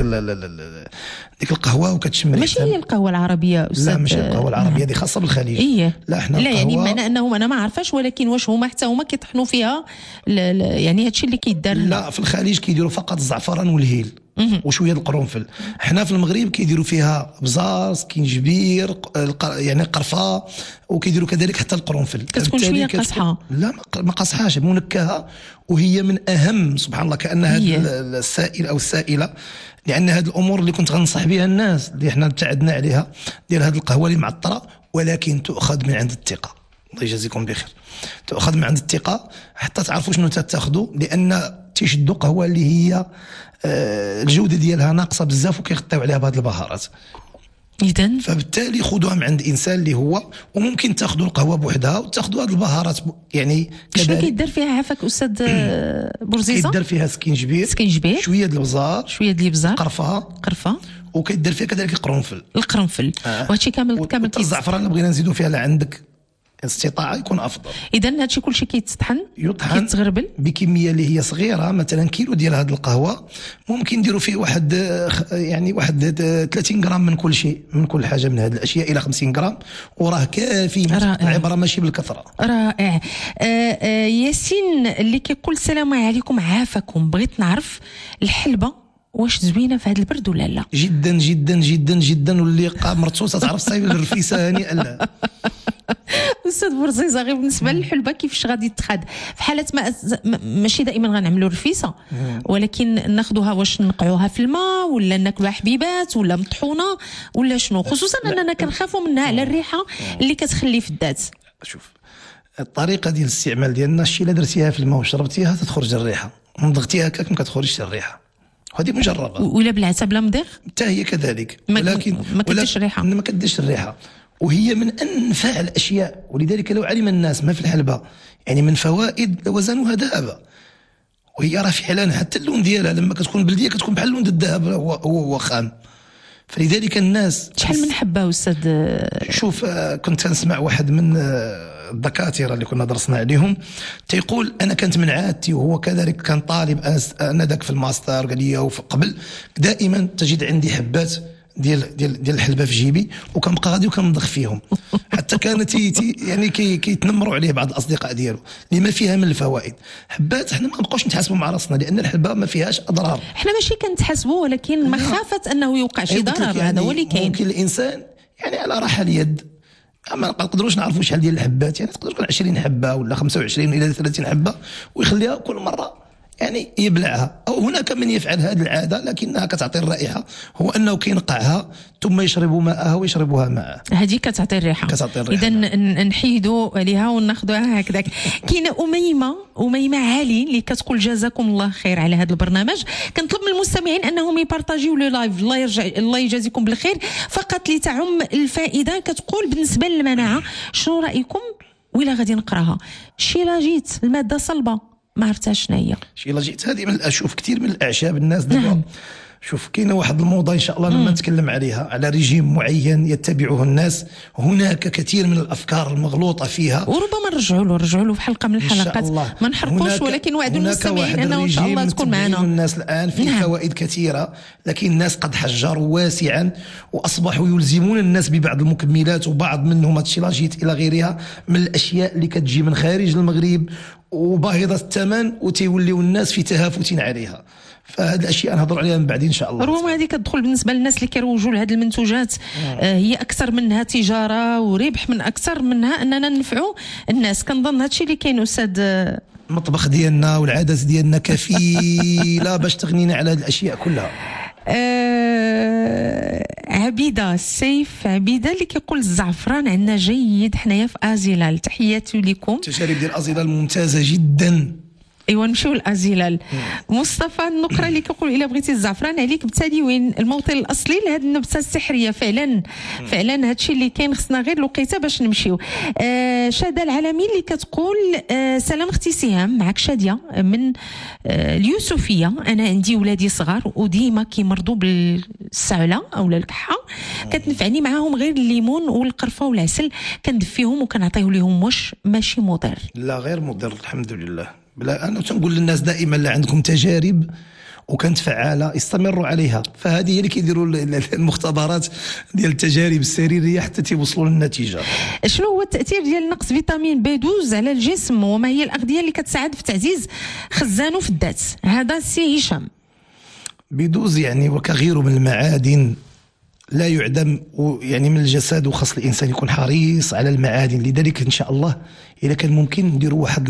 ديك القهوه وكتشم ريحتها. ماشي هي القهوه العربيه استاذ؟ لا ماشي القهوه العربيه، هذه خاصه بالخليج. إيه؟ لا احنا لا يعني معنى انهم انا ما عارفاش، ولكن واش هما حتى هما كيطحنوا فيها ل... ل... يعني هادشي اللي كيدار؟ لا في الخليج كيديروا فقط الزعفران والهيل وشويه القرنفل. حنا في المغرب كيديروا فيها بزار، سكينجبير، الق- يعني قرفه، وكيديروا كذلك حتى القرنفل. كتكون بالتالي شويه كتكون- قصحه. لا ما- ما قصحاش، منكهه، وهي من اهم سبحان الله كان هذا هي. السائل او السائله، لان هذه الامور اللي كنت غنصح بها الناس اللي احنا ابتعدنا عليها، ديال هذه القهوه اللي معطره، ولكن تؤخذ من عند الثقه. الله يجازيكم بخير. تؤخذ من عند الثقه حتى تعرفوا شنو تاخذوا، لان تيشدوا قهوه اللي هي آه، الجوده ديالها ناقصه بزاف وكيغطيو عليها بهذه البهارات. اذا فبالتالي خذوها من عند انسان اللي هو، وممكن تاخذوا القهوه بوحدها وتاخذوا هذه البهارات ب- يعني شنو كذلك. كيدار فيها عافاك استاذ آه، بورزيزه؟ كيدار فيها سكينجبير، سكينجبير، شويه د البزار، شويه د الابزار، قرفه قرفه، وكيدار فيها كذلك القرنفل. القرنفل، آه. وهادشي كامل كامل حتى الزعفران اللي بغينا نزيدوا فيها عندك استطاعه يكون افضل. اذا هادشي كلشي كيتطحن، يطحن كيتغربل بكميه اللي هي صغيره، مثلا كيلو ديال هذه القهوه ممكن نديروا فيه واحد آه، خ- يعني واحد آه، ثلاثين غرام من كل شيء، من كل حاجه من هذه الاشياء الى خمسين غرام، وراه كافي. رائع. العباره ماشي بالكثره. رائع. آه آه ياسين اللي كيقول السلام عليكم عافاكم، بغيت نعرف الحلبه واش زوينه في هذا البرد ولا لا؟ جدا جدا جدا جدا، واللي قام مرتصوصه تعرف صايب الرفيسه هانئه لا. استاذ بورزيزه، غير بالنسبه للحلبه كيفاش غادي تخاد في حاله ما ما- ماشي دائما غنعملوا رفيسه، ولكن ناخذوها واش نقعوها في الماء ولا ناكلوها حبيبات ولا مطحونه ولا شنو؟ خصوصا اننا كنخافوا منها على الريحه اللي كتخلي في الذات. شوف الطريقه ديال الاستعمال ديالنا، الشيء اللي درتيها في الماء وشربتيها تتخرج الريحه، مضغتيها هكاك ما كتخرجش الريحه، وهذه مجربه. ولا بالعتاب لا مضيغ حتى هي كذلك، ما- ولكن ما كديرش ولكن- الريحة. ما كديرش الريحه، وهي من انفع الاشياء. ولذلك لو علم الناس ما في الحلبه يعني من فوائد لوزنوها ذهبا. وهي راه فعلا حتى اللون ديالها لما كتكون بلديه كتكون بحال لون الذهب، هو هو هو خام. فلذلك الناس شحال من حبه استاذ؟ شوف آه، كنت نسمع واحد من آه، الدكاتره اللي كنا درسنا عليهم تيقول انا كانت من عادتي، وهو كذلك كان طالب أس- انا ذاك في الماستر قال لي وقبل دائما تجد عندي حبات ديال ديال ديال الحلبه في جيبي، وكنبقى غادي وكنضخ فيهم حتى كانت تي تي يعني كي كيتنمروا عليه بعض الاصدقاء ديالو لما فيها من الفوائد. حبات احنا ما نبقاوش نتحاسبوا مع راسنا، لان الحلبه ما فيهاش اضرار. احنا ماشي كنتحاسبوا، ولكن مخافه انه يوقع شي قلت لك ضرر، يعني هذا هو اللي كاين. ممكن الانسان يعني على راحه اليد، ما نقدروش نعرفوا شحال ديال الحبات، يعني تقدر تكون عشرين حبه ولا خمسة وعشرين الى ثلاثين حبه، ويخليها كل مره يعني يبلعها. او هناك من يفعل هذه العاده لكنها كتعطي الرائحه، هو انه كينقعها ثم يشرب ماءها ويشربوها معه. هذه كتعطي الريحه. كتعطي الريحة. اذا نحيدوا عليها وناخذوها هكذاك. كاينه اميمه اميمه علي اللي كتقول جزاكم الله خير على هذا البرنامج. كنطلب من المستمعين انهم يبارطاجيو لو لايف، الله يرجع الله يجازيكم بالخير، فقط لتعم الفائده. كتقول بالنسبه للمناعه شنو رايكم ولا غادي نقراها؟ شيلاجيت الماده صلبه، ما عرفتهاش شنو هي. شيلاجيت هذه من اشوف كثير من الاعشاب الناس دابا. نعم. شوف كاينه واحد الموضه ان شاء الله لما نتكلم عليها، على ريجيم معين يتبعه الناس. هناك كثير من الافكار المغلوطه فيها، وربما نرجعوا له نرجعوا له في حلقه من الحلقات، ما نحرقوش، ولكن وعدوا المستمعين انه ان شاء الله تكون معنا. الناس الان فيه نعم. فوائد كثيره، لكن الناس قد حجروا واسعا واصبحوا يلزمون الناس ببعض المكملات، وبعض منهم الشيلاجيت الى غيرها من الاشياء اللي كتجي من خارج المغرب وباهظه الثمن، وتيوليو الناس في تهافت عليها. فهذه الاشياء نهضروا عليها من بعدين ان شاء الله. ربما هذه كتدخل بالنسبه للناس اللي كيروجوا لهذه المنتوجات، آه هي اكثر منها تجاره وربح من اكثر منها اننا ننفعوا الناس. كنظن هذا الشيء اللي كاين استاذ. المطبخ ديالنا والعادات ديالنا كفيله باش تغنينا على هذه الاشياء كلها. آه عبيده سيف عبيده اللي كيقول الزعفران عندنا جيد حنايا في ازيلال، تحياتي لكم. التجارب ديال ازيلال ممتازه جدا. ايوا نمشيو لازيلال. مصطفى النقره اللي كيقول الا بغيتي الزعفران عليك بالتالي وين الموطن الاصلي لهذه النبته السحريه. فعلا فعلا هادشي اللي كاين، خصنا غير الوقيته باش نمشيو. آه شاده العالمي اللي كتقول آه سلام اختي سهام، معك شاديه من آه اليوسفيه. انا عندي ولادي صغار وديما كيمرضوا بالسعله او الكحه، كتنفعني معاهم غير الليمون والقرفه والعسل، كندفيهم وكنعطيه لهم واش ماشي مضر؟ لا غير مضر الحمد لله. بلا انا تنقول للناس دائما لا عندكم تجارب وكانت فعاله استمروا عليها، فهذه هي اللي كيديروا المختبرات ديال التجارب السريريه حتى توصلوا للنتيجه. شنو هو التاثير ديال نقص فيتامين بي اثنا عشر على الجسم، وما هي الاغذيه اللي كتساعد في تعزيز خزانه في الذات؟ هذا سي هشام. بيدوز يعني وكغيره من المعادن لا يعدم يعني من الجسد، وخاص الانسان يكون حريص على المعادن. لذلك ان شاء الله اذا كان ممكن نديروا واحد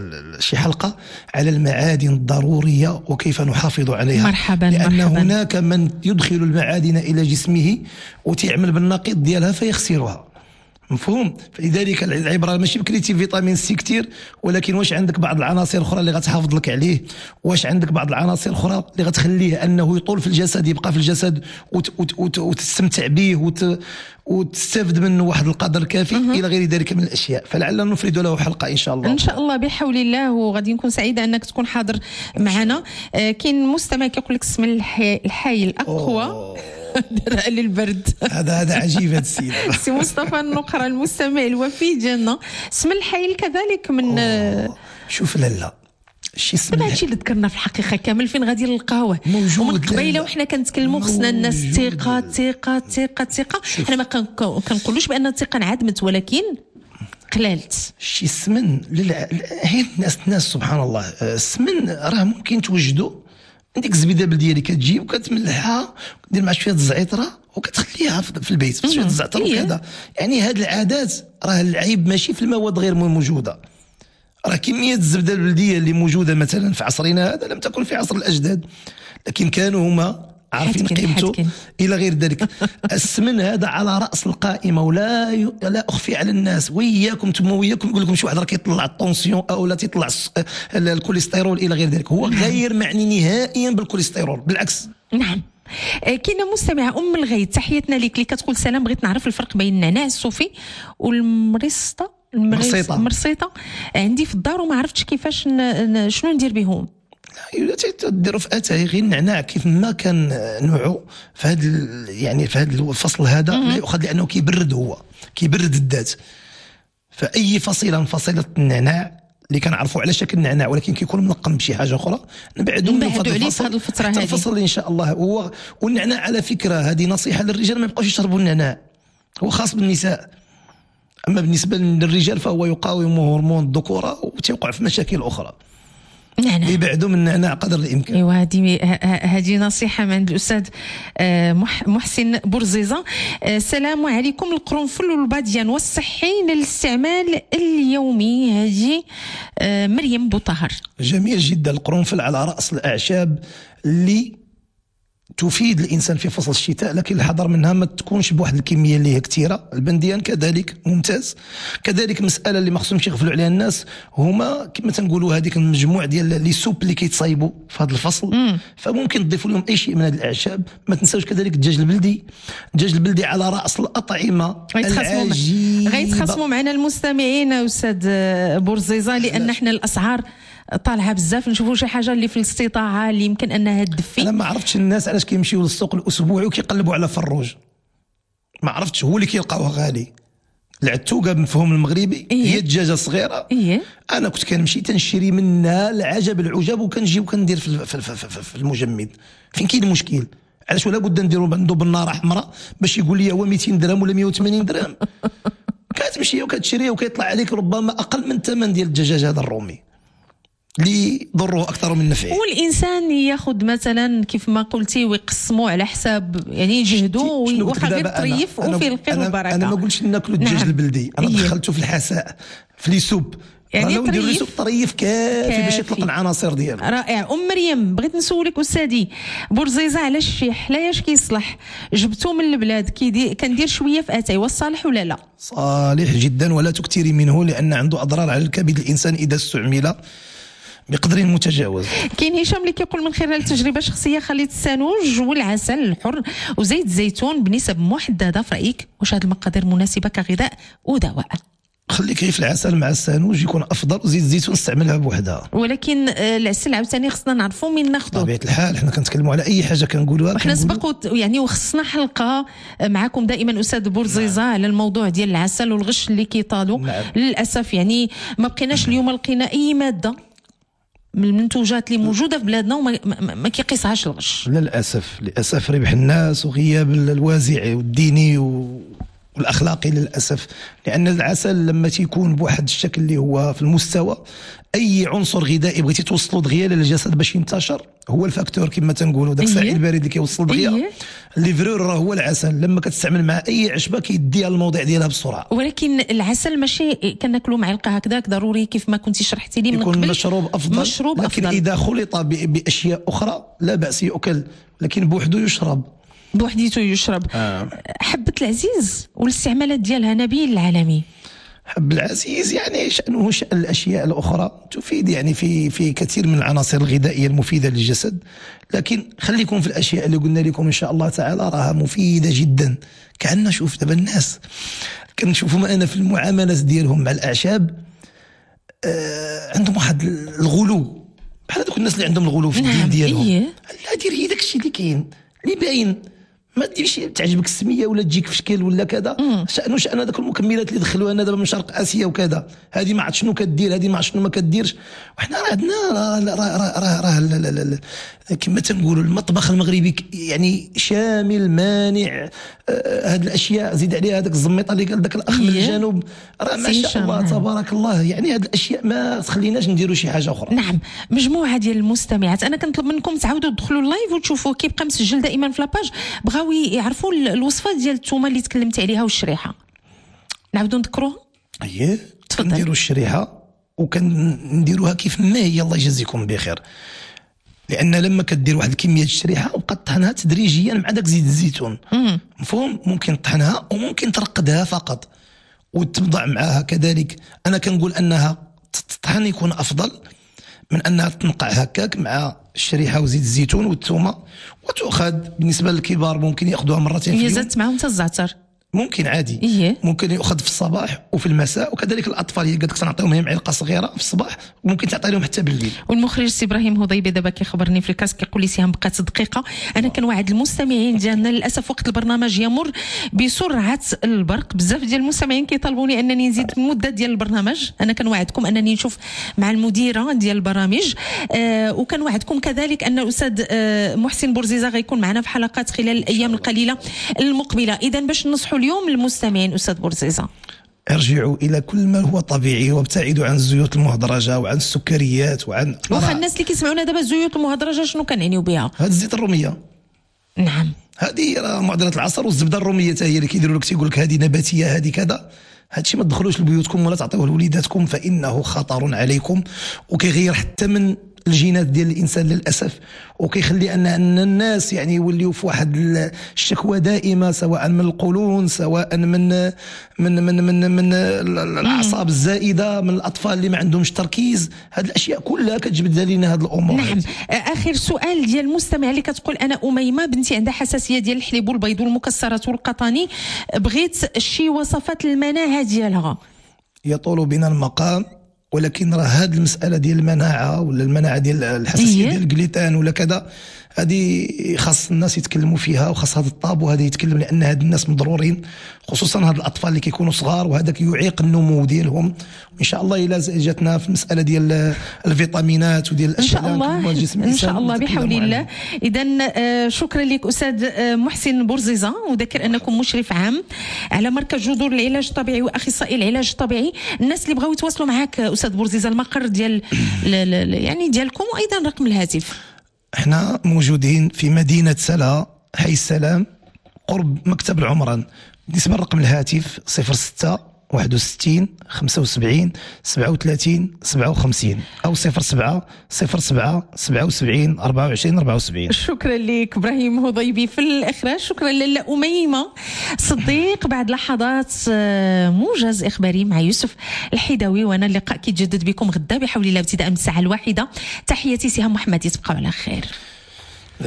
شي حلقه على المعادن الضروريه وكيف نحافظ عليها. مرحبا. لان مرحبا. هناك من يدخل المعادن الى جسمه وتعمل بالنقيض ديالها فيخسرها، مفهوم؟ فلذلك العبره ماشي بكريتي فيتامين سي كثير، ولكن واش عندك بعض العناصر الاخرى اللي غتحافظ لك عليه، واش عندك بعض العناصر الاخرى اللي غتخليه انه يطول في الجسد، يبقى في الجسد وت وت وت وتستمتع به وت وتستافد منه واحد القدر كافي الى غير ذلك من الاشياء. فلعلنا نفرد له حلقه ان شاء الله. ان شاء الله بحول الله، وغادي نكون سعيده انك تكون حاضر معنا. آه كاين مستمع كيقول لك اسم الحي, الحي الاقوى دراء للبرد. هذا هذا عجيب هذا السيد. سي مصطفى النقره المستمع الوفي ديالنا، اسم الحي كذلك من أوه. شوف لالا شي اسم من هادشي اللي ذكرنا في الحقيقه كامل فين غادي نلقاوه موجود ومن قبيله وحنا كنتكلموا خصنا الناس ثقه ثقه ثقه ثقه. حنا ما كنقولوش بان الثقه انعدمت، ولكن قلالت. شي السمن هي الناس الناس سبحان الله السمن راه ممكن توجدوا عندك الزبيده البلديه اللي كتجي وكتملحها ودير معها شويه الزعتره وكتخليها في البيت شويه الزعتر وكذا. يعني هاد العادات راه العيب ماشي في المواد غير موجوده، راه كميه الزبده البلديه اللي موجوده مثلا في عصرنا هذا لم تكن في عصر الاجداد، لكن كانوا هما عارفين قيمته الى غير ذلك. السمن هذا على راس القائمه، ولا ي... لا اخفي على الناس وياكم ثم وياكم نقول لكم شي واحد راه كيطلع الطونسيون او لا تيطلع الكوليسترول الى غير ذلك. هو غير معني نهائيا بالكوليسترول، بالعكس. نعم. كاينه مستمعه ام الغيث، تحياتنا لك اللي كتقول سلام، بغيت نعرف الفرق بين النعناع الصوفي والمريسطه المرصيطه المرصيطه عندي في الدار وما عرفتش كيفاش ن... شنو ندير بهم. لا تديروا في اتاي غير النعناع كيف ما كان نوعه في هذا يعني في هذا الفصل هذا لا يؤخذ لانه كيبرد، هو كيبرد الذات. فاي فصيله من فصيله النعناع اللي كنعرفوا على شكل النعناع ولكن كيكون منقم بشي حاجه اخرى نبعدوا منه في هذه الفتره هذه الفصل ان شاء الله. هو والنعناع على فكره هذه نصيحه للرجال ما يبقاوش يشربوا النعناع، هو خاص بالنساء، اما بالنسبه للرجال فهو يقاوم هرمون الذكوره وتوقع في مشاكل اخرى. نعناع يبعدوا من النعناع قدر الامكان. ايوا هذه هذه نصيحه من الاستاذ محسن بورزيزه. السلام عليكم. القرنفل والباديان والصحي للاستعمال اليومي. هذه مريم بوطهر. جميل جدا. القرنفل على راس الاعشاب اللي تفيد الانسان في فصل الشتاء، لكن الحذر منها ما تكونش بواحد الكميه اللي هي كثيره. البنديان كذلك ممتاز. كذلك مساله اللي ما خصهمش يغفلوا عليها الناس هما كما تنقولوا هذيك المجموع ديال لي سوب اللي كيتصايبوا في هذا الفصل. مم. فممكن تضيفوا لهم اي شيء من هذه الاعشاب. ما تنساوش كذلك الدجاج البلدي. الدجاج البلدي على راس الاطعمه العجيبه. غيتخاصموا معنا المستمعين استاذ بورزيزه لان احنا الاسعار طالعه بزاف، نشوفوا شي حاجه اللي في الاستطاعه اللي يمكن انها تدفي. انا ما عرفتش الناس علاش كيمشيو للسوق الاسبوعي وكيقلبوا على فروج، ما عرفتش هو اللي كيلقاوه غالي. العتوقه بمفهوم المغربي إيه؟ هي الدجاجه صغيره. إيه؟ انا كنت كنمشي تنشري منها العجب العجاب وكنجي وكندير في, في, في, في, في المجمد. فين كاين المشكل؟ علاش ولا بد نديروا عنده بالنار حمراء باش يقول لي هو مئتين درهم ولا مئة وثمانين درهم؟ كتمشي وكتشري وكيطلع عليك ربما اقل من الثمن ديال الدجاج هذا الرومي اللي ضره اكثر من نفعه. والانسان ياخذ مثلا كيف ما قلتي ويقسموا على حساب يعني يجهدوا واخا غير طريف وفي الخير والبركه. انا ما قلتش ناكلوا الدجاج نعم. البلدي انا إيه؟ دخلته في الحساء في لي سوب يعني لو نديروا لي سوب طريف كافي, كافي باش يطلق العناصر ديالو. رائع. ام مريم بغيت نسولك استاذي بورزيزه على الشيح لا ياش كيصلح جبتو من البلاد كيدير كندير شويه في اتاي والصالح ولا لا؟ صالح جدا ولا تكثري منه لان عنده اضرار على الكبد الانسان اذا استعمل بقدر متجاوز. كاين هشام اللي كيقول من خلال تجربه شخصيه خليط السانوج والعسل الحر وزيت الزيتون بنسب محدده، في رايك واش هذه المقادير مناسبه كغذاء ودواء؟ خليك غير في العسل مع السانوج يكون افضل، وزيت الزيتون استعملها بوحدها. ولكن العسل عاوتاني خصنا نعرفوا من ناخذه. بطبيعه الحال حنا كنتكلموا على اي حاجه كنقولوها. وحنا سبق يعني وخصنا حلقه معكم دائما استاذ بورزيزه نعم. على الموضوع ديال العسل والغش اللي كيطالوا نعم. للاسف يعني ما بقيناش اليوم لقينا اي ماده من المنتوجات اللي موجوده في بلادنا وما ما, ما كيقيسهاش الغش. للاسف للاسف ربح الناس وغياب الوازع والديني و والاخلاقي للاسف، لان العسل لما تيكون بواحد الشكل اللي هو في المستوى، اي عنصر غذائي بغيتي توصلوا دغيا للجسد باش ينتشر هو الفاكتور كما تنقولوا، داك السائل البارد اللي كيوصل دغيا الليفرور راه هو العسل. لما كتستعمل مع اي عشبه كيديها الموضع ديالها بسرعه. ولكن العسل ماشي كناكلوا معلقه هكذاك ضروري كيف ما كنتي شرحتي لي من قبل، يكون مشروب افضل، مشروب لكن أفضل. اذا خلط باشياء اخرى لا باس يؤكل، لكن بوحده يشرب بوحديته يشرب. آه. حبة العزيز والاستعمالات ديالها نبيل العالمي. حب العزيز يعني شأنه شأن الأشياء الأخرى، تفيد يعني في في كثير من العناصر الغذائية المفيدة للجسد، لكن خليكم في الأشياء اللي قلنا لكم إن شاء الله تعالى راها مفيدة جدا. كأننا شوف دابا الناس كنشوفهم أنا في المعاملات ديالهم مع الأعشاب، آه عندهم واحد الغلو بحال هذوك الناس اللي عندهم الغلو في الدين ديالهم. إيه؟ لا دير هي داك الشيء اللي كاين اللي باين، ما ديرش تعجبك السميه ولا تجيك في شكل ولا كذا. شأنه شأن هذوك المكملات اللي دخلوها لنا دابا من شرق اسيا وكذا، هذه ما عرفت شنو كدير، هذه ما عرفت شنو ما كديرش. وحنا راه عندنا راه راه راه راه كما تنقولوا المطبخ المغربي يعني شامل مانع. آه هذه الاشياء زيد عليها هذاك الزميطه اللي قال ذاك الاخ من الجنوب، راه ما شاء الله تبارك الله. يعني هذه الاشياء ما تخليناش نديروا شي حاجه اخرى. نعم. مجموعه ديال المستمعات انا كنطلب منكم تعاودوا تدخلوا اللايف وتشوفوا، كيبقى مسجل دائما في لاباج، بغاو يعرفوا الوصفات ديال الثومه اللي تكلمت عليها والشريحه. نعاودوا نذكروها. اييه نديروا الشريحه وكنديروها كيف ما هي، الله يجزيكم بخير. لان لما كدير واحد الكميه الشريحه وبقى طحنها تدريجيا مع داك زيت الزيتون، مفهوم؟ ممكن طحنها وممكن ترقدها فقط وتبضع معها كذلك. انا كنقول انها تطحن يكون افضل من انها تنقع هكاك مع الشريحه وزيت الزيتون والثومه، وتؤخذ بالنسبه للكبار ممكن ياخذوها مرتين في اليوم. هي زادت معاهم حتى الزعتر ممكن عادي. إيه؟ ممكن يؤخذ في الصباح وفي المساء، وكذلك الاطفال هي قالت لك تنعطيهم هي معلقه صغيره في الصباح، وممكن تعطي لهم حتى بالليل. والمخرج سي ابراهيم هضيبي دابا كيخبرني في الكاس كيقول لي سهام بقات دقيقه. انا كنوعد المستمعين ديالنا للاسف وقت البرنامج يمر بسرعه البرق، بزاف ديال المستمعين كيطالبوني انني نزيد المده ديال البرنامج. انا كنوعدكم انني نشوف مع المديره ديال البرامج، آه وكنوعدكم كذلك ان الاستاذ آه محسن بورزيزه غيكون معنا في حلقات خلال الايام القليله المقبله. اذا باش ننصحوا اليوم المستمعين استاذ بورزيزه، ارجعوا الى كل ما هو طبيعي وابتعدوا عن الزيوت المهدرجه وعن السكريات وعن واخا الناس اللي كيسمعونا دابا الزيوت المهدرجه شنو كنعنيو بها؟ هذه الزيت الروميه. نعم هذه راه معدلات العصر، والزبده الروميه حتى هي اللي كيديروا لك تيقول لك هذه نباتيه هذه كذا. هادشي ما تدخلوش لبيوتكم ولا تعطيوه لوليداتكم، فانه خطر عليكم وكيغير حتى من الجينات ديال الانسان للاسف، وكيخلي ان ان الناس يعني يوليو في واحد الشكوى دائمه، سواء من القولون، سواء من من من من, من الاعصاب الزائده، من الاطفال اللي ما عندهمش تركيز. هذه الاشياء كلها كتجبد لنا هذه الامور. نعم. اخر سؤال ديال المستمع اللي كتقول انا اميمه بنتي عندها حساسيه ديال الحليب والبيض والمكسرات والقطاني، بغيت شي وصفات المناعه ديالها. يطول بنا المقام، ولكن راه هذه المساله ديال المناعه ولا المناعه ديال الحساسيه ديال الجليتان ولا كذا، هذه خاص الناس يتكلموا فيها، وخاص هذا الطابو هذا يتكلم، لان هاد الناس مضرورين، خصوصا هاد الاطفال اللي كيكونوا صغار، وهذاك يعيق النمو ديالهم. وان شاء الله الا جاتنا في المساله ديال الفيتامينات وديال الاشياء ان شاء الله ان شاء الله بحول الله. اذا شكرا لك استاذ محسن بورزيزه، وذكر انكم مشرف عام على مركز جذور العلاج الطبيعي واخصائي العلاج الطبيعي. الناس اللي بغاو يتواصلوا معك استاذ بورزيزه، المقر ديال يعني ديالكم وايضا رقم الهاتف. احنا موجودين في مدينة سلا حي السلام قرب مكتب العمران. بالنسبة لرقم الهاتف صفر ستة واحد وستين خمسة وسبعين سبعة وثلاثين سبعة وخمسين أو صفر سبعة صفر سبعة سبعة وسبعين أربعة وعشرين أربعة وسبعين. شكرا لك إبراهيم هضيبي في الإخراج. شكرا لله أميمة صديق. بعد لحظات موجز إخباري مع يوسف الحيداوي، وأنا اللقاء كيتجدد بكم غدا بحول الله ابتداء من الساعة الواحدة. تحياتي سهام محمدي، تبقوا على خير.